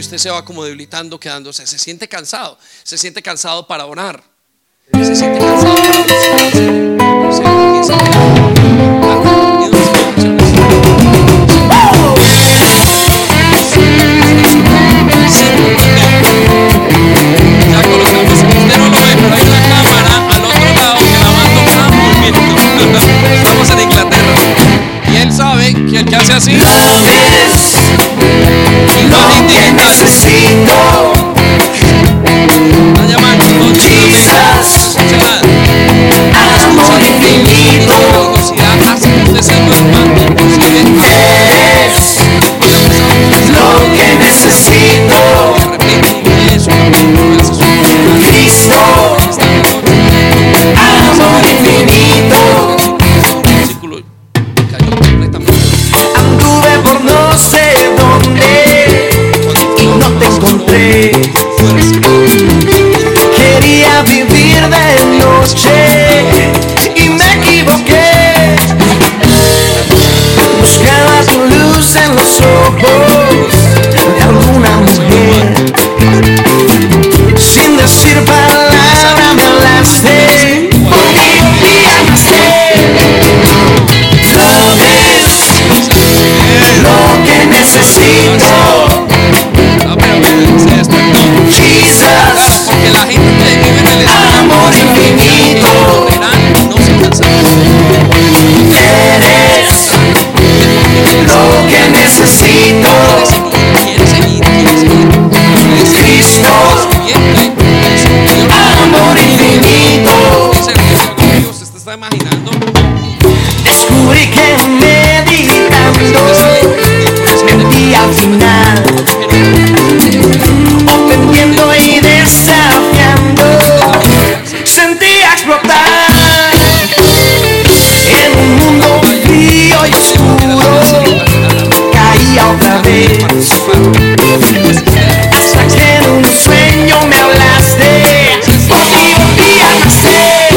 usted se va como debilitando, quedándose, se siente cansado, se siente cansado para orar, se siente cansado para buscarse, o sea, empieza a quedar dormido, ya colocamos, usted no lo ve, pero hay una cámara al otro lado grabando cada movimiento. Estamos en Inglaterra y él sabe que el que hace así, imagen digital, está llamando Jesus, amor infinito, velocidad hace que usted se duerma, inclusive eres lo que necesito. de repente eso, Cristo, amor infinito. el versículo cayó completamente. Anduve por no sé dónde y no te encontré. Quería vivir de noche y me equivoqué. Buscaba tu luz en los ojos de alguna mujer. Sin decir palabra me hablaste y amaste. Lo es lo que necesito. Ah, pero se despertó. Jesus, Porque la gente que vive en el amor infinito. verán, no se cansarán. Eres lo que necesito. Quiere seguir, quiere seguir. Cristo, amor infinito. Ese es el que se está imaginando. Descubrí que meditando el día final, ofendiendo y desafiando, sentía explotar en un mundo frío y oscuro. Caía otra vez hasta que en un sueño me hablaste y volví a nacer.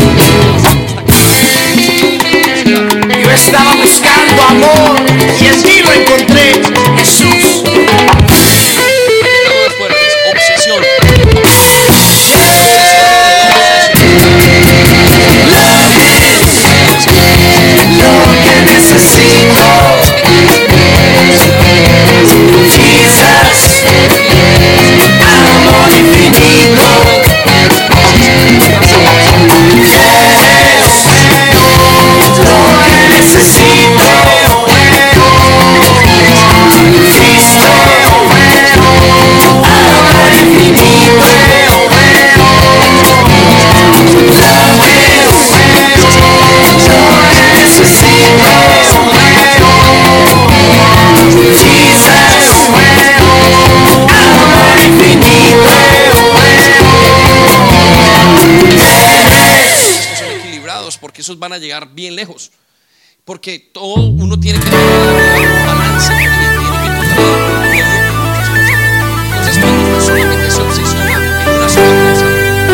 Yo estaba buscando amor y en ti lo encontré, Jesús. Palabras fuertes, obsesión. Lo que necesito. Jesus, amor infinito. Eres lo que necesito. Cristo, amor infinito. Son equilibrados porque esos van a llegar bien lejos. Porque todo uno tiene que tener un balance, tiene que encontrar el medio en muchas cosas. Entonces, cuando uno solamente se obsesiona en una sola cosa,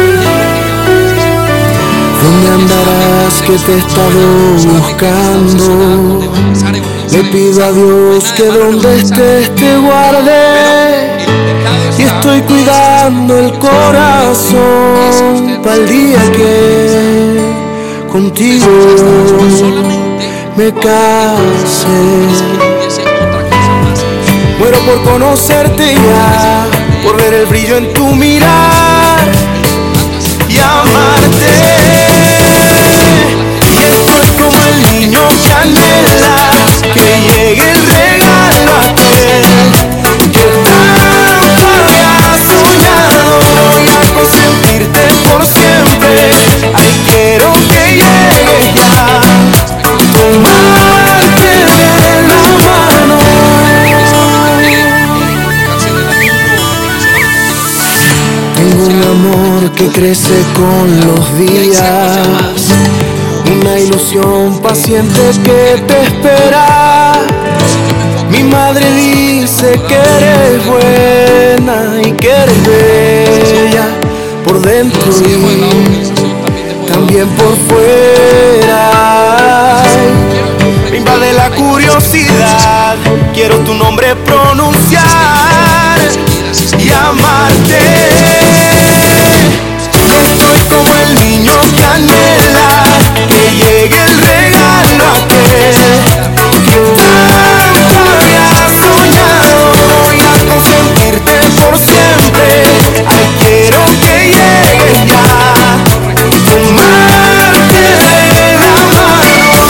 ¿Dónde andarás que te he estado buscando? Le pido a Dios que donde estés te guarde. Y estoy cuidando el corazón para el día que contigo me case. Muero por conocerte ya, por ver el brillo en tu mirar y amarte. Y estoy como el niño que anhela que llegue el regalo a aquel que tanto había soñado, ya consentirte por siempre. Ay, quiero que llegue ya, tomarte de la mano. Tengo un amor que crece con los días, una ilusión paciente que te espera. Mi madre dice que eres buena y que eres bella por dentro y también por fuera. Me invade la curiosidad, quiero tu nombre pronunciar. amarte. Estoy como el niño que anhela que llegue el regalo aquel que tanto había soñado. Voy a consentirte por siempre. Ay, quiero que llegues ya, tomarte de la mano.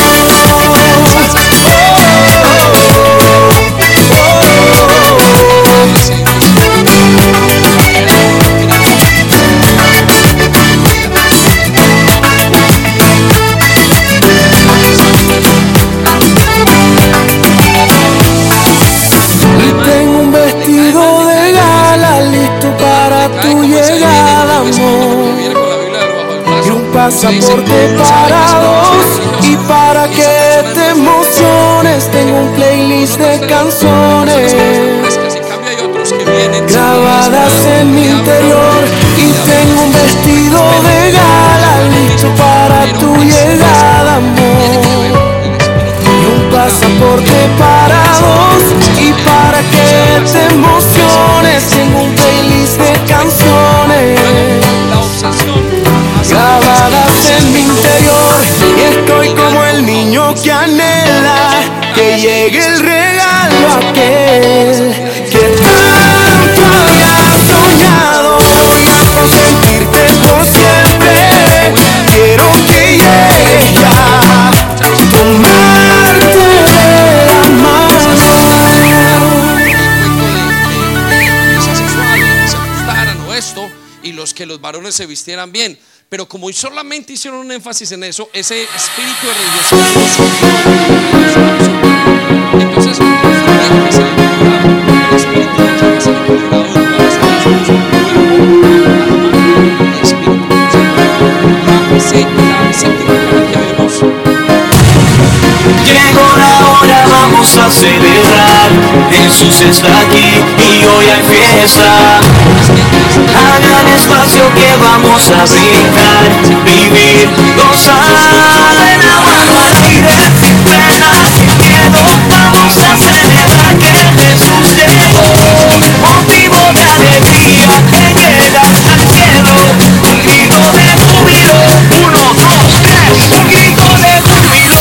Pasaporte para dos y para que te emociones. Tengo un playlist de canciones grabadas en mi interior y tengo un vestido de gala listo para tu llegada, amor. Y un pasaporte para dos y para que te emociones. Tengo un playlist de canciones grabadas en mi interior y estoy como el niño que anhela que llegue el regalo aquel que tanto había soñado. Voy a consentirte por siempre. Quiero que llegues ya, tomarte de la mano. Y los que los varones se vistieran bien. Pero como solamente hicieron un énfasis en eso, ese espíritu de religiosidad no surgió. Entonces, el espíritu de ser equilibrado para estar en su cuerpo, el espíritu, la séptima cara que vemos. Llegó la hora, vamos a celebrar. Jesús está aquí y hoy hay fiesta. Hagan espacio que vamos a brincar, vivir, gozar. En la mano al aire, sin pena, sin miedo. Vamos a celebrar que Jesús llegó. Motivo de alegría que llega al cielo. Un grito de júbilo. Uno, dos, tres. Un grito de júbilo.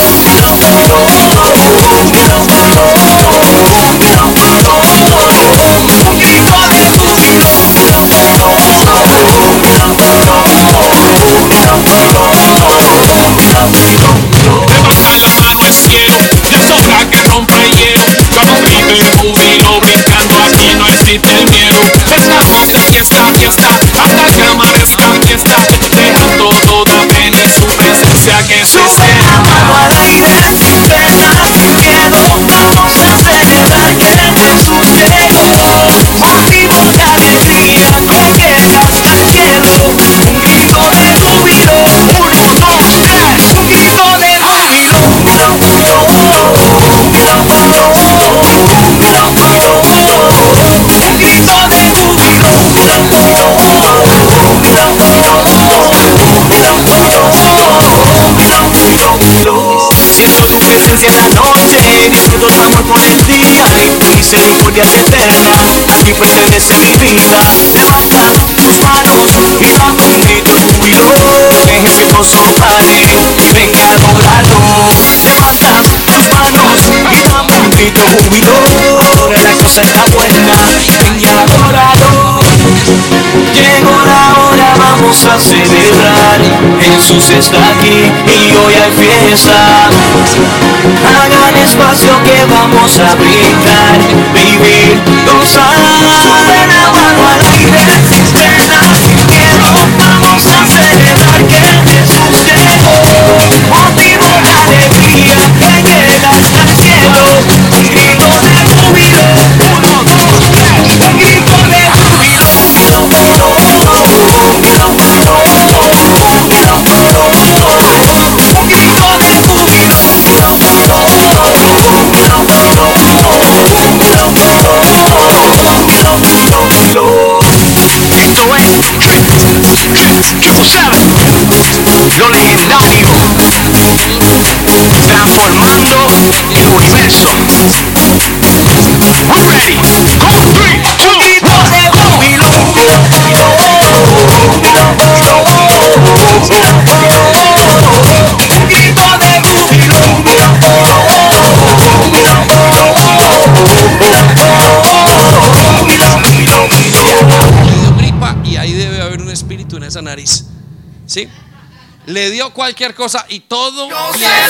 Levanta la mano al cielo, le toca que rompa el hielo. Cuando grito y júbilo, brincando aquí no existe el miedo. Esta fiesta, fiesta, fiesta, hasta que amanezca fiesta. Deja todo también en su presencia que se Sube la mano al aire, sin pena, sin miedo. Vamos a celebrar que Jesús llegó. Motivo de alegría que llega hasta el cielo. Un grito de júbilo. Uno, dos, tres. Un grito de júbilo. Un grito de júbilo. Un grito de júbilo. Siento tu presencia en la noche, siento tu amor con el día y tu misericordia es eterna. A ti pertenece mi vida. Levanta tus manos y dame un grito de júbilo. Deja ese gozo vale y venga a adorarlo. Levanta tus manos y dame un grito de júbilo. Ahora la cosa está buena y venga a adorarlo. Llegó la hora, vamos a celebrar. Jesús está aquí y hoy hay fiesta. Hagan espacio que vamos a brincar, vivir, gozar. Sube la mano al aire, sin pena, sin miedo. Vamos a celebrar que Jesús llegó. Motivo de alegría que llega hasta el cielo. Un grito de júbilo. Uno, dos, tres. Un grito de júbilo. Esto es Triple Seven, lo legendario, transformando el universo. We're ready, go three, two, one, nariz. ¿Sí? Le dio cualquier cosa y todo. Hey,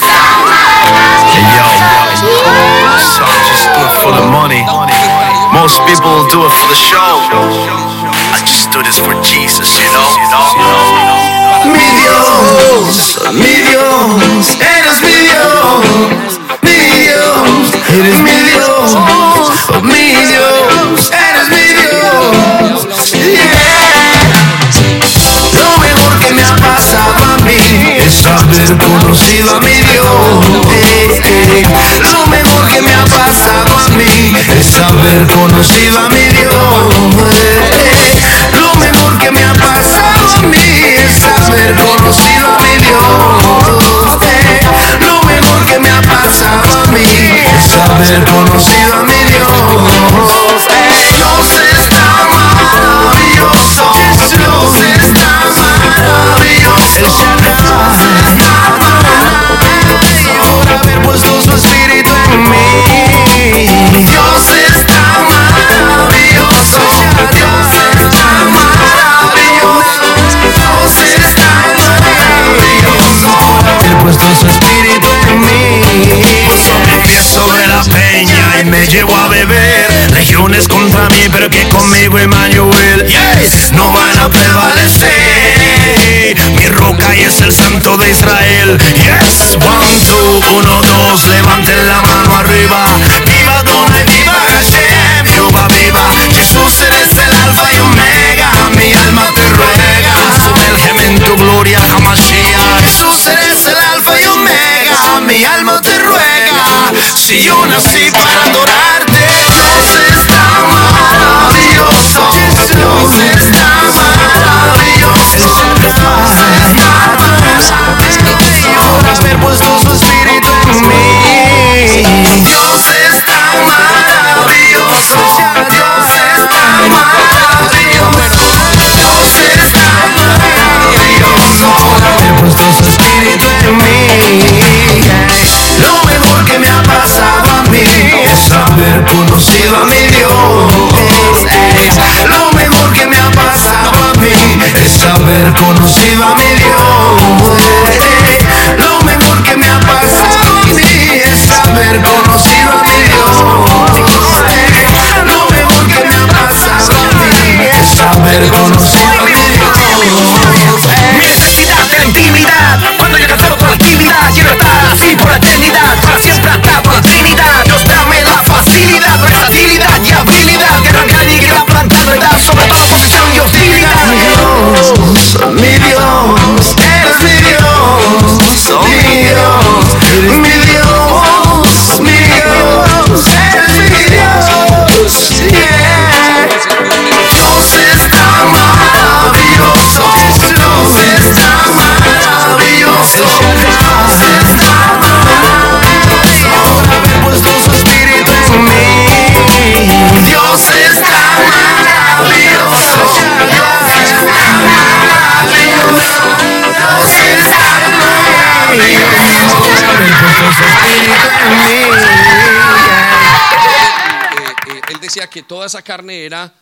yo, some just do it for the money. Most people do it for the show. I just do this for Jesus, you know. Mi Dios, mi Dios, eres mi Dios, mi Dios, eres mi Dios, mi Dios, eres mi Dios. Yeah. Lo mejor que me ha pasado a mí es haber conocido a mi Dios. Eh, eh. Lo mejor que me ha pasado a mí es haber conocido a mi Dios. Eh, eh. Lo mejor que me ha pasado a mí es haber conocido a mi Dios. Eh, lo mejor que me ha pasado a mí es haber conocido a mi Dios. Eh, Dios está maravilloso. Dios está maravilloso. El Shaddai, por haber puesto su espíritu en mí. Dios está maravilloso. Dios está maravilloso. Dios está maravilloso. Por haber puesto su espíritu en mí. Puso mi pie sobre la peña y me llevó a beber. Legiones contra mí, pero que conmigo Emmanuel, yes, no van a prevalecer. Mi roca y es el santo de Israel. Yes, one, two, uno, dos, levanten la mano arriba. Viva Adonai, viva Hashem, Jehová viva. Jesús eres el alfa y omega. Mi alma te ruega, sumérgeme en tu gloria, Hamashiach. Jesús eres el alfa y omega. Mi alma te ruega. Si yo nací para adorarte, Dios está maravilloso. Dios está maravilloso. Por haber puesto su espíritu en mí. Dios está maravilloso. Dios está maravilloso. Dios está maravilloso. Por haber puesto su espíritu en mí. Lo mejor que me ha pasado a mí es haber conocido a mi Dios. Lo mejor que me ha pasado a mí es haber conocido a mi Dios. Lo mejor que me ha pasado a mí es haber conocido a mi Dios. Lo mejor que me ha pasado a mí es haber conocido a mi Dios. Mi necesidad de intimidad, cuando yo cansado con la actividad, quiero estar así por la eternidad, para siempre hasta por la Trinidad. Dios dame la facilidad, versatilidad y habilidad, que arrancar y queda plantado, edad sobre toda posición y hostilidad. Mi Dios, eres mi Dios, oh mi Dios, mi Dios, mi Dios, eres mi Dios, yeah. Dios está maravilloso, Dios está maravilloso, Dios está maravilloso, por haber puesto su espíritu en mí. Dios está maravilloso, Dios está maravilloso, Dios está maravilloso, por haber puesto su espíritu en mí. Eh, eh, él decía que toda esa carne era.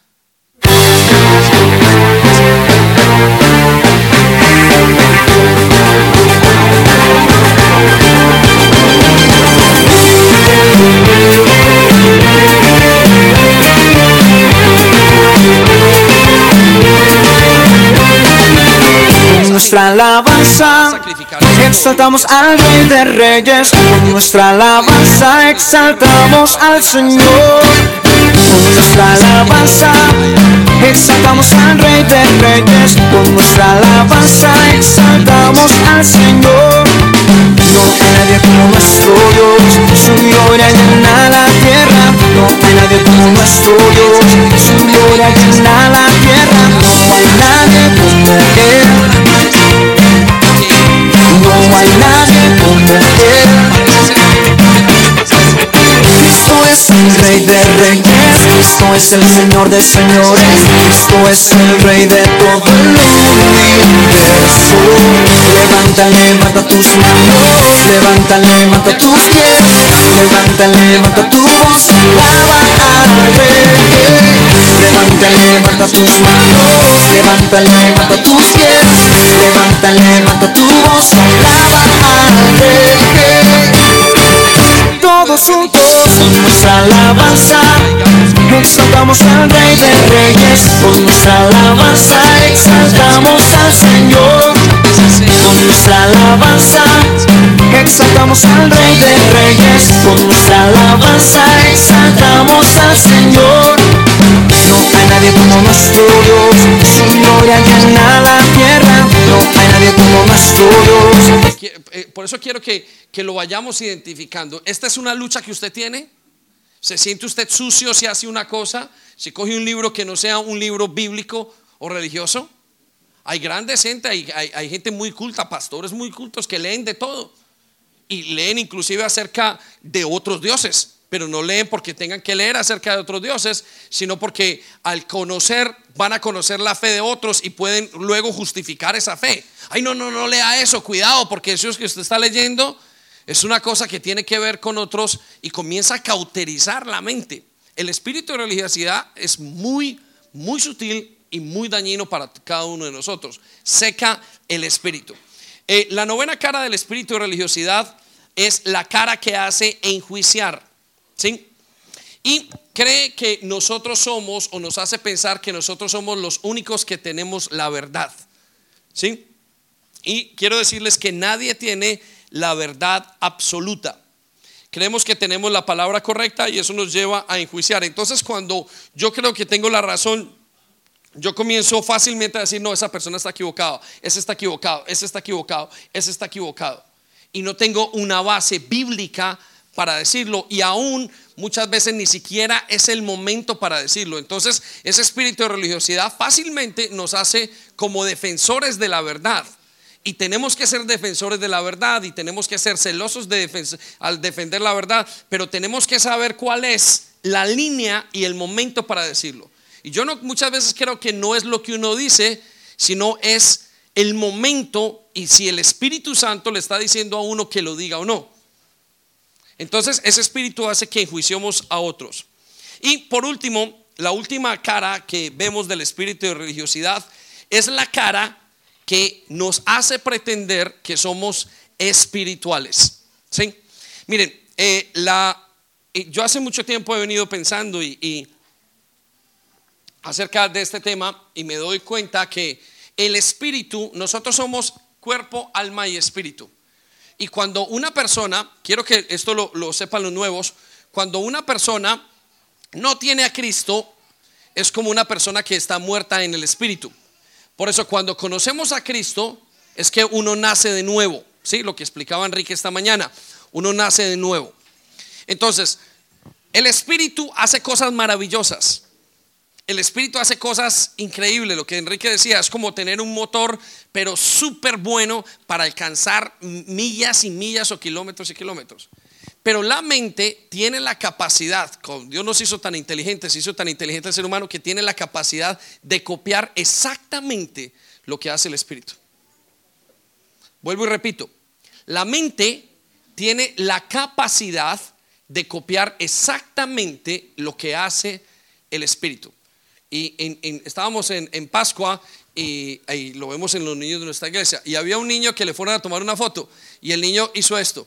Nuestra alabanza, exaltamos al Rey de Reyes. Con nuestra alabanza, exaltamos al Señor. Con nuestra alabanza, exaltamos al Rey de Reyes. Con nuestra alabanza, exaltamos al Señor. No hay nadie como nuestro Dios, su gloria llena la tierra. No hay nadie como nuestro Dios, su gloria llena la tierra. No hay nadie como Él. No hay nadie como Él. Cristo es el Rey de Reyes, Cristo es el Señor de Señores, Cristo es el Rey de todo el universo. Levanta, levanta tus manos, levanta, levanta tus pies, levanta, levanta tu voz, alaba al Rey. Levanta, Levanta, levanta tus manos, levanta, levanta tus pies, levanta, levanta tu voz, alaba al Rey. Todos juntos con nuestra alabanza exaltamos al Rey de Reyes, con nuestra alabanza exaltamos al Señor, con nuestra alabanza exaltamos al Rey de Reyes, con nuestra alabanza exaltamos al Señor. No hay nadie como nuestro Dios, su gloria llena la tierra. No hay nadie como nuestro Dios. Por eso quiero que, que lo vayamos identificando. Esta es una lucha que usted tiene. ¿Se siente usted sucio si hace una cosa? Si coge un libro que no sea un libro bíblico o religioso. Hay grandes gente, hay, hay, hay gente muy culta, pastores muy cultos que leen de todo. Y leen inclusive acerca de otros dioses, pero no leen porque tengan que leer acerca de otros dioses, sino porque al conocer van a conocer la fe de otros y pueden luego justificar esa fe. Ay, no, no, no lea eso, cuidado, porque eso que usted está leyendo es una cosa que tiene que ver con otros y comienza a cauterizar la mente. El espíritu de religiosidad es muy, muy sutil y muy dañino para cada uno de nosotros. Seca el espíritu. Eh, la novena cara del espíritu de religiosidad es la cara que hace enjuiciar, ¿sí? Y cree que nosotros somos, o nos hace pensar que nosotros somos los únicos que tenemos la verdad, ¿sí? Y quiero decirles que nadie tiene la verdad absoluta. Creemos que tenemos la palabra correcta y eso nos lleva a enjuiciar. Entonces, cuando yo creo que tengo la razón, yo comienzo fácilmente a decir: no, esa persona está equivocada, ese está equivocado, ese está equivocado, ese está equivocado. Y no tengo una base bíblica para decirlo, y aún muchas veces ni siquiera es el momento para decirlo. Entonces, ese espíritu de religiosidad fácilmente nos hace como defensores de la verdad. Y tenemos que ser defensores de la verdad y tenemos que ser celosos de defens- al defender la verdad, pero tenemos que saber cuál es la línea y el momento para decirlo. Y yo no, muchas veces creo que no es lo que uno dice, sino es el momento y si el Espíritu Santo le está diciendo a uno que lo diga o no. Entonces ese espíritu hace que enjuiciemos a otros. Y por último, la última cara que vemos del espíritu de religiosidad es la cara que nos hace pretender que somos espirituales, ¿sí? Miren, eh, la, eh, yo hace mucho tiempo he venido pensando y, y acerca de este tema y me doy cuenta que el espíritu, nosotros somos cuerpo, alma y espíritu. Y cuando una persona, quiero que esto lo, lo sepan los nuevos, cuando una persona no tiene a Cristo, es como una persona que está muerta en el espíritu. Por eso cuando conocemos a Cristo es que uno nace de nuevo, ¿sí? Lo que explicaba Enrique esta mañana, uno nace de nuevo. Entonces, el espíritu hace cosas maravillosas. El espíritu hace cosas increíbles. Lo que Enrique decía es como tener un motor, pero súper bueno para alcanzar millas y millas o kilómetros y kilómetros. Pero la mente tiene la capacidad, Dios nos hizo tan inteligentes, hizo tan inteligente el ser humano que tiene la capacidad de copiar exactamente lo que hace el espíritu. Vuelvo y repito, la mente tiene la capacidad de copiar exactamente lo que hace el espíritu. Y en, en, estábamos en, en Pascua y, y lo vemos en los niños de nuestra iglesia, y había un niño que le fueron a tomar una foto y el niño hizo esto.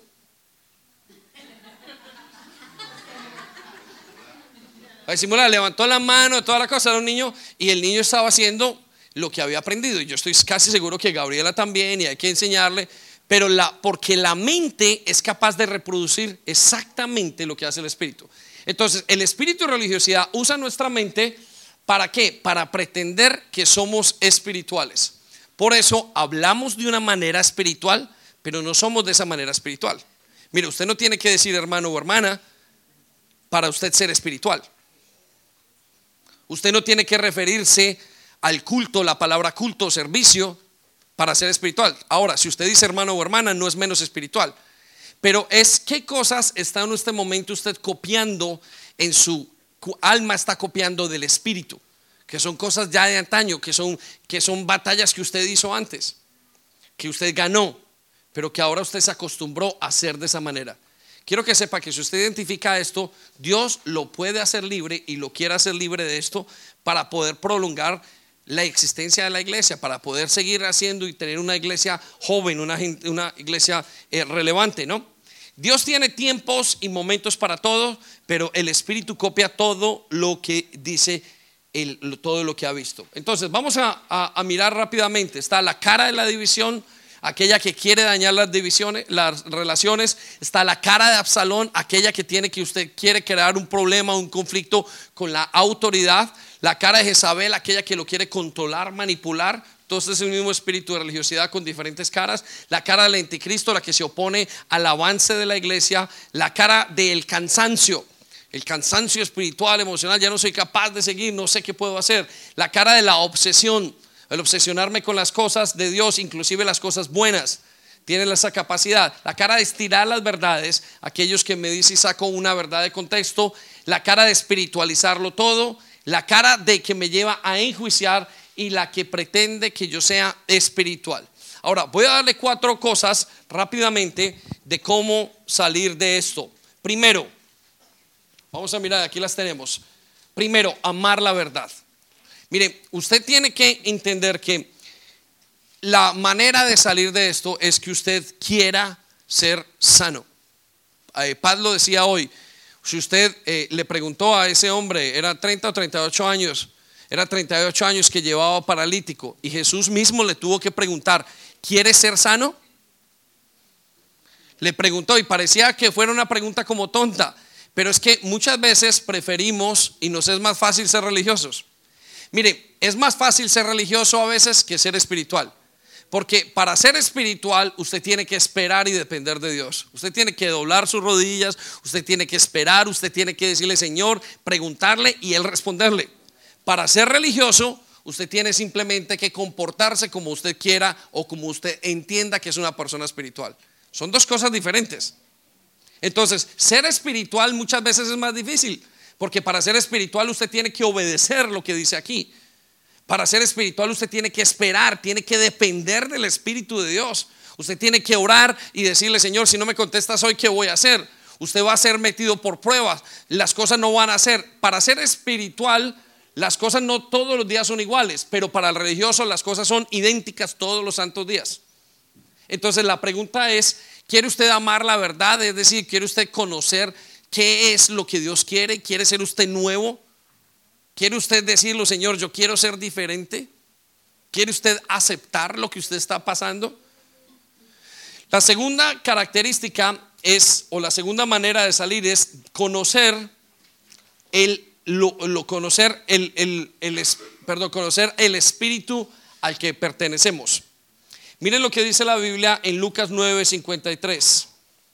A simular, levantó la mano, toda la cosa, era un niño, y el niño estaba haciendo lo que había aprendido. Y yo estoy casi seguro que Gabriela también, y hay que enseñarle, pero la, porque la mente es capaz de reproducir exactamente lo que hace el espíritu. Entonces, el espíritu de religiosidad usa nuestra mente. ¿Para qué? Para pretender que somos espirituales. Por eso hablamos de una manera espiritual, pero no somos de esa manera espiritual. Mire, usted no tiene que decir hermano o hermana para usted ser espiritual. Usted no tiene que referirse al culto, la palabra culto o servicio para ser espiritual. Ahora, si usted dice hermano o hermana, no es menos espiritual. Pero es qué cosas está en este momento usted copiando en su alma, está copiando del espíritu, que son cosas ya de antaño, que son, que son batallas que usted hizo antes, que usted ganó, pero que ahora usted se acostumbró a hacer de esa manera. quiero que sepa que si usted identifica esto, Dios lo puede hacer libre y lo quiere hacer libre de esto para poder prolongar la existencia de la iglesia, para poder seguir haciendo y tener una iglesia joven, una, una iglesia eh, relevante, ¿no? Dios tiene tiempos y momentos para todo, pero el Espíritu copia todo lo que dice el, todo lo que ha visto. Entonces vamos a, a, a mirar rápidamente. Está la cara de la división, aquella que quiere dañar las divisiones, las relaciones. Está la cara de Absalón, aquella que tiene que usted quiere crear un problema, un conflicto con la autoridad. La cara de Jezabel, aquella que lo quiere controlar, manipular. Entonces es el mismo espíritu de religiosidad con diferentes caras. La cara del anticristo, la que se opone al avance de la iglesia. La cara del cansancio, el cansancio espiritual, emocional. Ya no soy capaz de seguir, no sé qué puedo hacer. La cara de la obsesión, el obsesionarme con las cosas de Dios, inclusive las cosas buenas. Tienen esa capacidad. La cara de estirar las verdades, aquellos que me dicen y saco una verdad de contexto. La cara de espiritualizarlo todo. La cara de que me lleva a enjuiciar y la que pretende que yo sea espiritual. Ahora voy a darle cuatro cosas rápidamente de cómo salir de esto. Primero, vamos a mirar, aquí las tenemos. Primero, amar la verdad. Mire, usted tiene que entender que la manera de salir de esto es que usted quiera ser sano. eh, Pablo decía hoy, si usted eh, le preguntó a ese hombre, era treinta o treinta y ocho años, era treinta y ocho años que llevaba paralítico, y Jesús mismo le tuvo que preguntar, ¿quieres ser sano? Le preguntó y parecía que fuera una pregunta como tonta, pero es que muchas veces preferimos y nos es más fácil ser religiosos. Mire, es más fácil ser religioso a veces que ser espiritual. Porque para ser espiritual usted tiene que esperar y depender de Dios. Usted tiene que doblar sus rodillas, usted tiene que esperar, usted tiene que decirle Señor, preguntarle y Él responderle. Para ser religioso usted tiene simplemente que comportarse como usted quiera o como usted entienda que es una persona espiritual. Son dos cosas diferentes. Entonces, ser espiritual muchas veces es más difícil, porque para ser espiritual usted tiene que obedecer lo que dice aquí. Para ser espiritual usted tiene que esperar, tiene que depender del Espíritu de Dios. Usted tiene que orar y decirle Señor, si no me contestas hoy, ¿qué voy a hacer? Usted va a ser metido por pruebas, las cosas no van a ser. Para ser espiritual las cosas no todos los días son iguales, pero para el religioso las cosas son idénticas todos los santos días. Entonces la pregunta es, ¿quiere usted amar la verdad? Es decir, ¿quiere usted conocer qué es lo que Dios quiere? ¿Quiere ser usted nuevo? ¿Quiere usted decirlo, Señor, yo quiero ser diferente? ¿Quiere usted aceptar lo que usted está pasando? La segunda característica es, o la segunda manera de salir es conocer el, lo, lo conocer el, el, el, el, perdón, conocer el espíritu al que pertenecemos. Miren lo que dice la Biblia en Lucas nueve cincuenta y tres.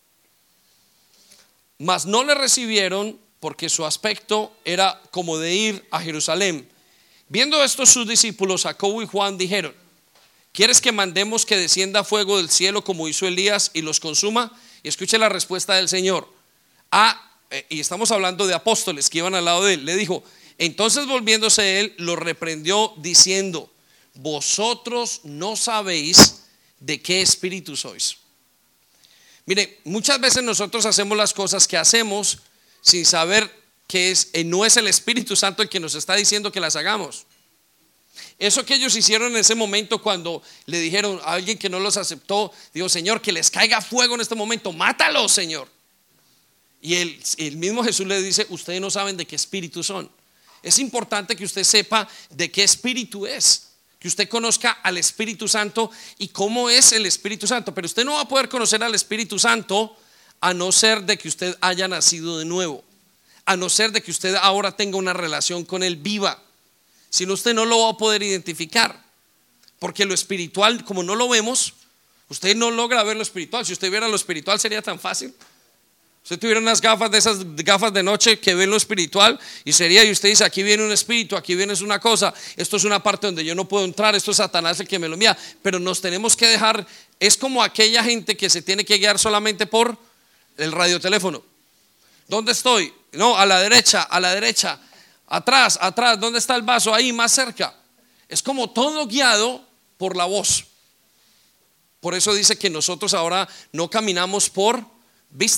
Mas no le recibieron porque su aspecto era como de ir a Jerusalén. Viendo esto sus discípulos Jacobo y Juan dijeron, ¿quieres que mandemos que descienda fuego del cielo como hizo Elías y los consuma? Y escuche la respuesta del Señor. Ah, eh, y estamos hablando de apóstoles que iban al lado de él. Le dijo, entonces volviéndose él, los reprendió diciendo, vosotros no sabéis de qué espíritu sois. Mire, muchas veces nosotros hacemos las cosas que hacemos sin saber que es, eh, no es el Espíritu Santo el que nos está diciendo que las hagamos. Eso que ellos hicieron en ese momento cuando le dijeron a alguien que no los aceptó, dijo, Señor, que les caiga fuego en este momento, mátalos, Señor. Y el, el mismo Jesús le dice, ustedes no saben de qué espíritu son. Es importante que usted sepa de qué espíritu es, que usted conozca al Espíritu Santo y cómo es el Espíritu Santo. Pero usted no va a poder conocer al Espíritu Santo a no ser de que usted haya nacido de nuevo, a no ser de que usted ahora tenga una relación con él viva. Si no, usted no lo va a poder identificar, porque lo espiritual, como no lo vemos, usted no logra ver lo espiritual. Si usted viera lo espiritual sería tan fácil. Usted tuviera unas gafas de esas gafas de noche que ven lo espiritual y sería, y usted dice, aquí viene un espíritu, aquí viene una cosa, esto es una parte donde yo no puedo entrar, esto es Satanás el que me lo envía. Pero nos tenemos que dejar, es como aquella gente que se tiene que guiar solamente por el radioteléfono. ¿Dónde estoy? No, a la derecha, a la derecha, atrás, atrás, ¿dónde está el vaso? Ahí, más cerca. Es como todo guiado por la voz. Por eso dice que nosotros ahora no caminamos por vista,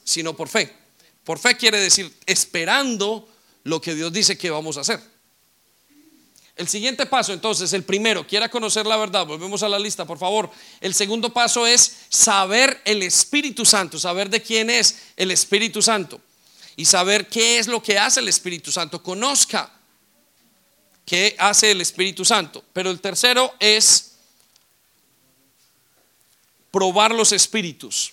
sino por fe. Por fe quiere decir esperando lo que Dios dice que vamos a hacer. El siguiente paso, entonces, el primero, quiera conocer la verdad. Volvemos a la lista, por favor. El segundo paso es saber el Espíritu Santo, saber de quién es el Espíritu Santo y saber qué es lo que hace el Espíritu Santo. Conozca qué hace el Espíritu Santo. Pero el tercero es probar los espíritus.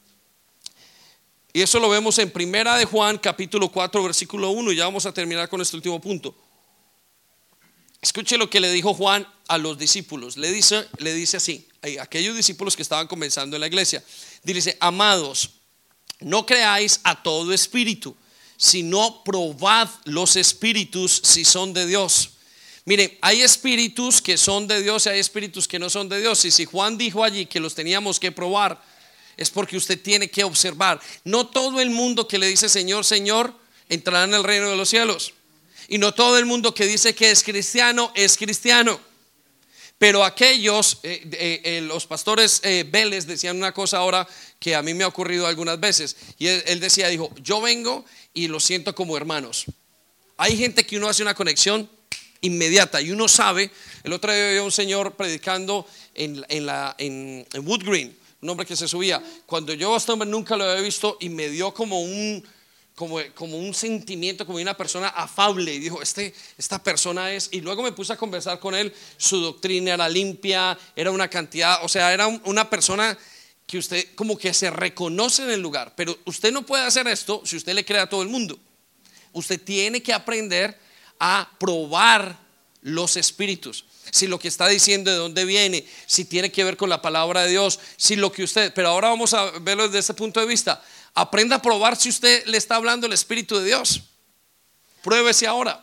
Y eso lo vemos en Primera de Juan, capítulo cuatro, versículo uno. Y ya vamos a terminar con este último punto. Escuche lo que le dijo Juan a los discípulos. Le dice, le dice así, a aquellos discípulos que estaban comenzando en la iglesia. Dice: amados, no creáis a todo espíritu, sino probad los espíritus si son de Dios. Miren, hay espíritus que son de Dios y hay espíritus que no son de Dios. Y si Juan dijo allí que los teníamos que probar, es porque usted tiene que observar. No todo el mundo que le dice Señor, Señor, entrará en el reino de los cielos. Y no todo el mundo que dice que es cristiano es cristiano. Pero aquellos, eh, eh, eh, los pastores eh, Vélez decían una cosa ahora que a mí me ha ocurrido algunas veces. Y él, él decía, dijo, yo vengo y lo siento como hermanos. Hay gente que uno hace una conexión inmediata y uno sabe. El otro día había un señor predicando en, en, la, en, en Wood Green, un hombre que se subía. Cuando yo a este hombre nunca lo había visto y me dio como un... Como, como un sentimiento, como una persona afable, y dijo, este, esta persona es, y luego me puse a conversar con él. Su doctrina era limpia, era una cantidad, o sea, era un, una persona que usted como que se reconoce en el lugar. Pero usted no puede hacer esto si usted le cree a todo el mundo. Usted tiene que aprender a probar los espíritus, si lo que está diciendo de dónde viene, si tiene que ver con la palabra de Dios, si lo que usted, pero ahora vamos a verlo desde ese punto de vista. Aprenda a probar si usted le está hablando el Espíritu de Dios. Pruébese ahora.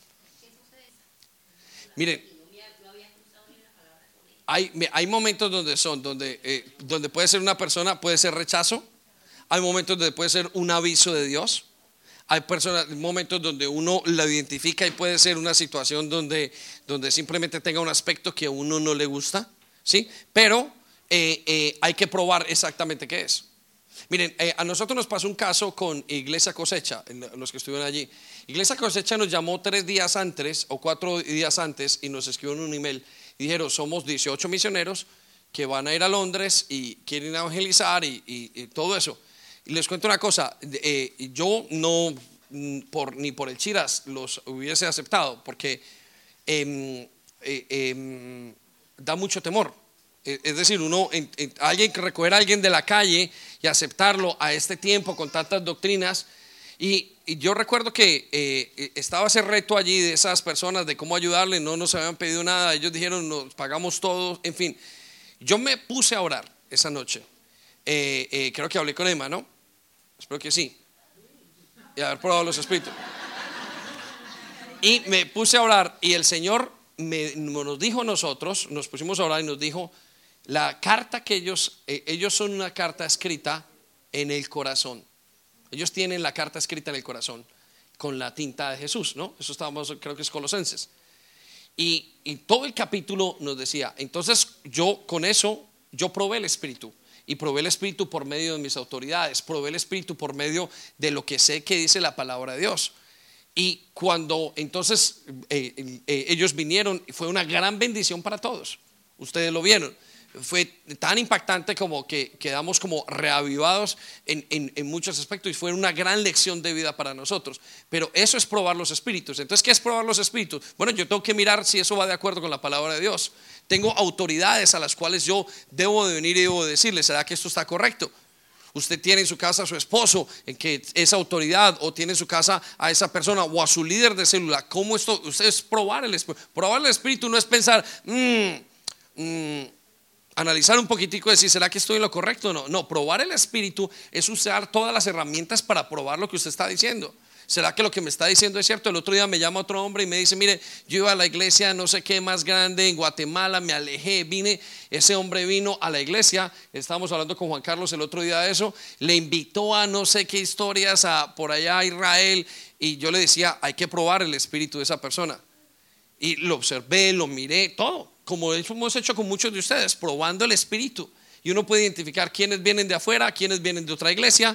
Miren, hay, hay momentos donde son donde, eh, donde puede ser una persona, puede ser rechazo. Hay momentos donde puede ser un aviso de Dios. Hay personas, momentos donde uno la identifica y puede ser una situación donde, donde simplemente tenga un aspecto que a uno no le gusta, ¿sí? Pero eh, eh, hay que probar exactamente qué es. Miren, eh, a nosotros nos pasó un caso con Iglesia Cosecha, los que estuvieron allí. Iglesia Cosecha nos llamó tres días antes o cuatro días antes y nos escribieron un email y dijeron, somos dieciocho misioneros que van a ir a Londres y quieren evangelizar y, y, y todo eso. Y les cuento una cosa, eh, yo no por, ni por el chiras los hubiese aceptado porque eh, eh, eh, da mucho temor. Es decir, uno, en, en, alguien que recoger a alguien de la calle y aceptarlo a este tiempo con tantas doctrinas. Y, y yo recuerdo que eh, estaba ese reto allí de esas personas de cómo ayudarle. No nos habían pedido nada. Ellos dijeron, nos pagamos todo. En fin, yo me puse a orar esa noche. Eh, eh, creo que hablé con Emma, ¿no? Espero que sí. Y haber probado los espíritus. Y me puse a orar y el Señor me, nos dijo a nosotros, nos pusimos a orar y nos dijo, la carta que ellos, eh, ellos son una carta escrita en el corazón. Ellos tienen la carta escrita en el corazón con la tinta de Jesús, ¿no? Eso estábamos, creo que es Colosenses. Y, y todo el capítulo nos decía, entonces yo con eso, yo probé el Espíritu. Y probé el Espíritu por medio de mis autoridades. Probé el Espíritu por medio de lo que sé que dice la palabra de Dios. Y cuando entonces eh, eh, ellos vinieron, fue una gran bendición para todos. Ustedes lo vieron. Fue tan impactante como que quedamos como reavivados en, en, en muchos aspectos y fue una gran lección de vida para nosotros. Pero eso es probar los espíritus. Entonces, ¿qué es probar los espíritus? Bueno, yo tengo que mirar si eso va de acuerdo con la palabra de Dios. Tengo autoridades a las cuales yo debo de venir y debo de decirle, ¿será que esto está correcto? Usted tiene en su casa a su esposo en que es autoridad, o tiene en su casa a esa persona o a su líder de célula. ¿Cómo esto? Usted es probar el espíritu. Probar el espíritu no es pensar mmm, mmm, analizar un poquitico y decir, ¿será que estoy en lo correcto o no? No, probar el espíritu es usar todas las herramientas para probar lo que usted está diciendo. ¿Será que lo que me está diciendo es cierto? El otro día me llama otro hombre y me dice, mire, yo iba a la iglesia no sé qué más grande en Guatemala, me alejé, vine, ese hombre vino a la iglesia, estábamos hablando con Juan Carlos el otro día de eso, le invitó a no sé qué historias a, por allá a Israel, y yo le decía, hay que probar el espíritu de esa persona. Y lo observé, lo miré, todo, como hemos hecho con muchos de ustedes, probando el espíritu. Y uno puede identificar quiénes vienen de afuera, quiénes vienen de otra iglesia,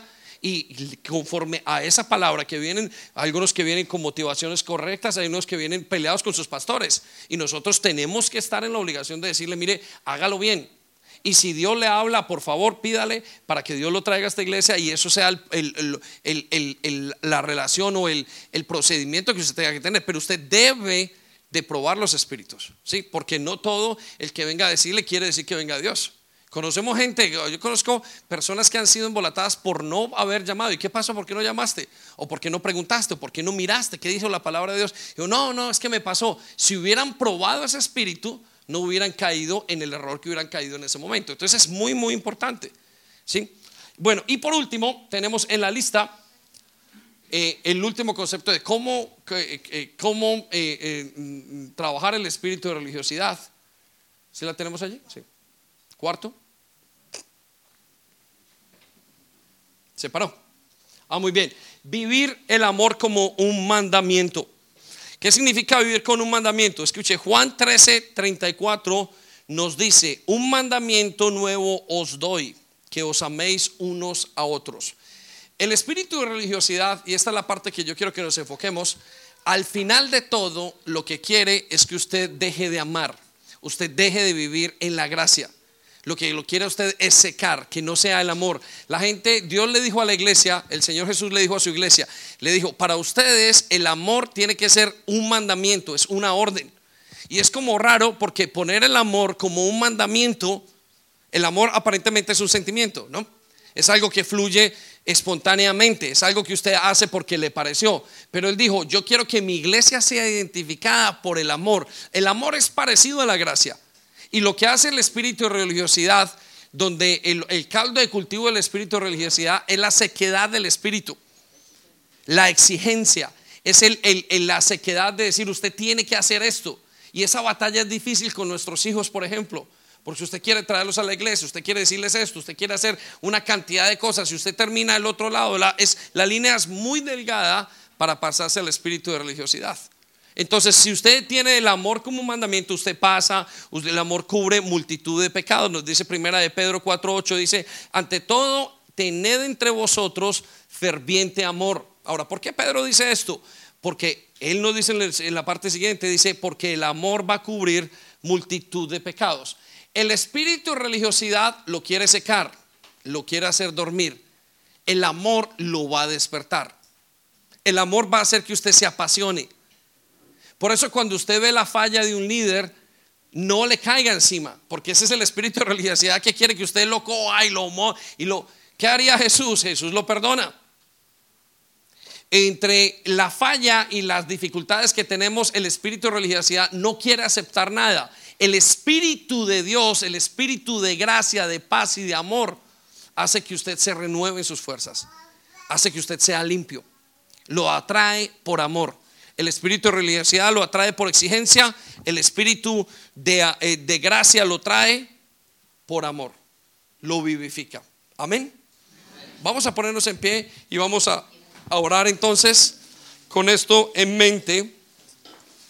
y conforme a esa palabra que vienen, algunos que vienen con motivaciones correctas, hay unos que vienen peleados con sus pastores, y nosotros tenemos que estar en la obligación de decirle: mire, hágalo bien. Y si Dios le habla, por favor pídale para que Dios lo traiga a esta iglesia, y eso sea el, el, el, el, el, la relación o el, el procedimiento que usted tenga que tener. Pero usted debe de probar los espíritus, ¿sí? Porque no todo el que venga a decirle quiere decir que venga a Dios. Conocemos gente, yo conozco personas que han sido embolatadas por no haber llamado. ¿Y qué pasó? ¿Por qué no llamaste? ¿O por qué no preguntaste? ¿O por qué no miraste? ¿Qué dijo la palabra de Dios? Yo, no, no, es que me pasó. Si hubieran probado ese espíritu, no hubieran caído en el error que hubieran caído en ese momento. Entonces es muy muy importante, ¿sí? Bueno, y por último tenemos en la lista eh, el último concepto de cómo, eh, cómo eh, eh, trabajar el espíritu de religiosidad. ¿Sí la tenemos allí? Sí. Cuarto. Se paró. Ah, muy bien. Vivir el amor como un mandamiento. ¿Qué significa vivir con un mandamiento? Escuche, Juan trece, treinta y cuatro nos dice: un mandamiento nuevo os doy, que os améis unos a otros. El espíritu de religiosidad, y esta es la parte que yo quiero que nos enfoquemos, al final de todo lo que quiere es que usted deje de amar, usted deje de vivir en la gracia. Lo que lo quiere usted es secar, que no sea el amor. La gente, Dios le dijo a la iglesia, el Señor Jesús le dijo a su iglesia, le dijo: para ustedes el amor tiene que ser un mandamiento, es una orden. Y es como raro, porque poner el amor como un mandamiento, el amor aparentemente es un sentimiento, ¿no? Es algo que fluye espontáneamente, es algo que usted hace porque le pareció. Pero él dijo: yo quiero que mi iglesia sea identificada por el amor. El amor es parecido a la gracia. Y lo que hace el espíritu de religiosidad, donde el, el caldo de cultivo del espíritu de religiosidad es la sequedad del espíritu, la exigencia, es el, el, el, la sequedad de decir: usted tiene que hacer esto. Y esa batalla es difícil con nuestros hijos, por ejemplo, porque usted quiere traerlos a la iglesia, usted quiere decirles esto, usted quiere hacer una cantidad de cosas, y usted termina al otro lado. La, es, la línea es muy delgada para pasarse al espíritu de religiosidad. Entonces, si usted tiene el amor como un mandamiento, usted pasa, el amor cubre multitud de pecados. Nos dice primera de Pedro cuatro ocho, dice: ante todo, tened entre vosotros ferviente amor. Ahora, ¿por qué Pedro dice esto? Porque él nos dice en la parte siguiente, dice: porque el amor va a cubrir multitud de pecados. El espíritu de religiosidad lo quiere secar, lo quiere hacer dormir. El amor lo va a despertar. El amor va a hacer que usted se apasione. Por eso cuando usted ve la falla de un líder, no le caiga encima, porque ese es el espíritu de religiosidad que quiere que usted lo coja y lo mo y lo. ¿Qué haría Jesús? Jesús lo perdona. Entre la falla y las dificultades que tenemos, el espíritu de religiosidad no quiere aceptar nada. El espíritu de Dios, el espíritu de gracia, de paz y de amor, hace que usted se renueve en sus fuerzas, hace que usted sea limpio, lo atrae por amor. El espíritu de religiosidad lo atrae por exigencia, el espíritu de, de gracia lo trae por amor, lo vivifica. Amén. Vamos a ponernos en pie y vamos a, a orar entonces con esto en mente.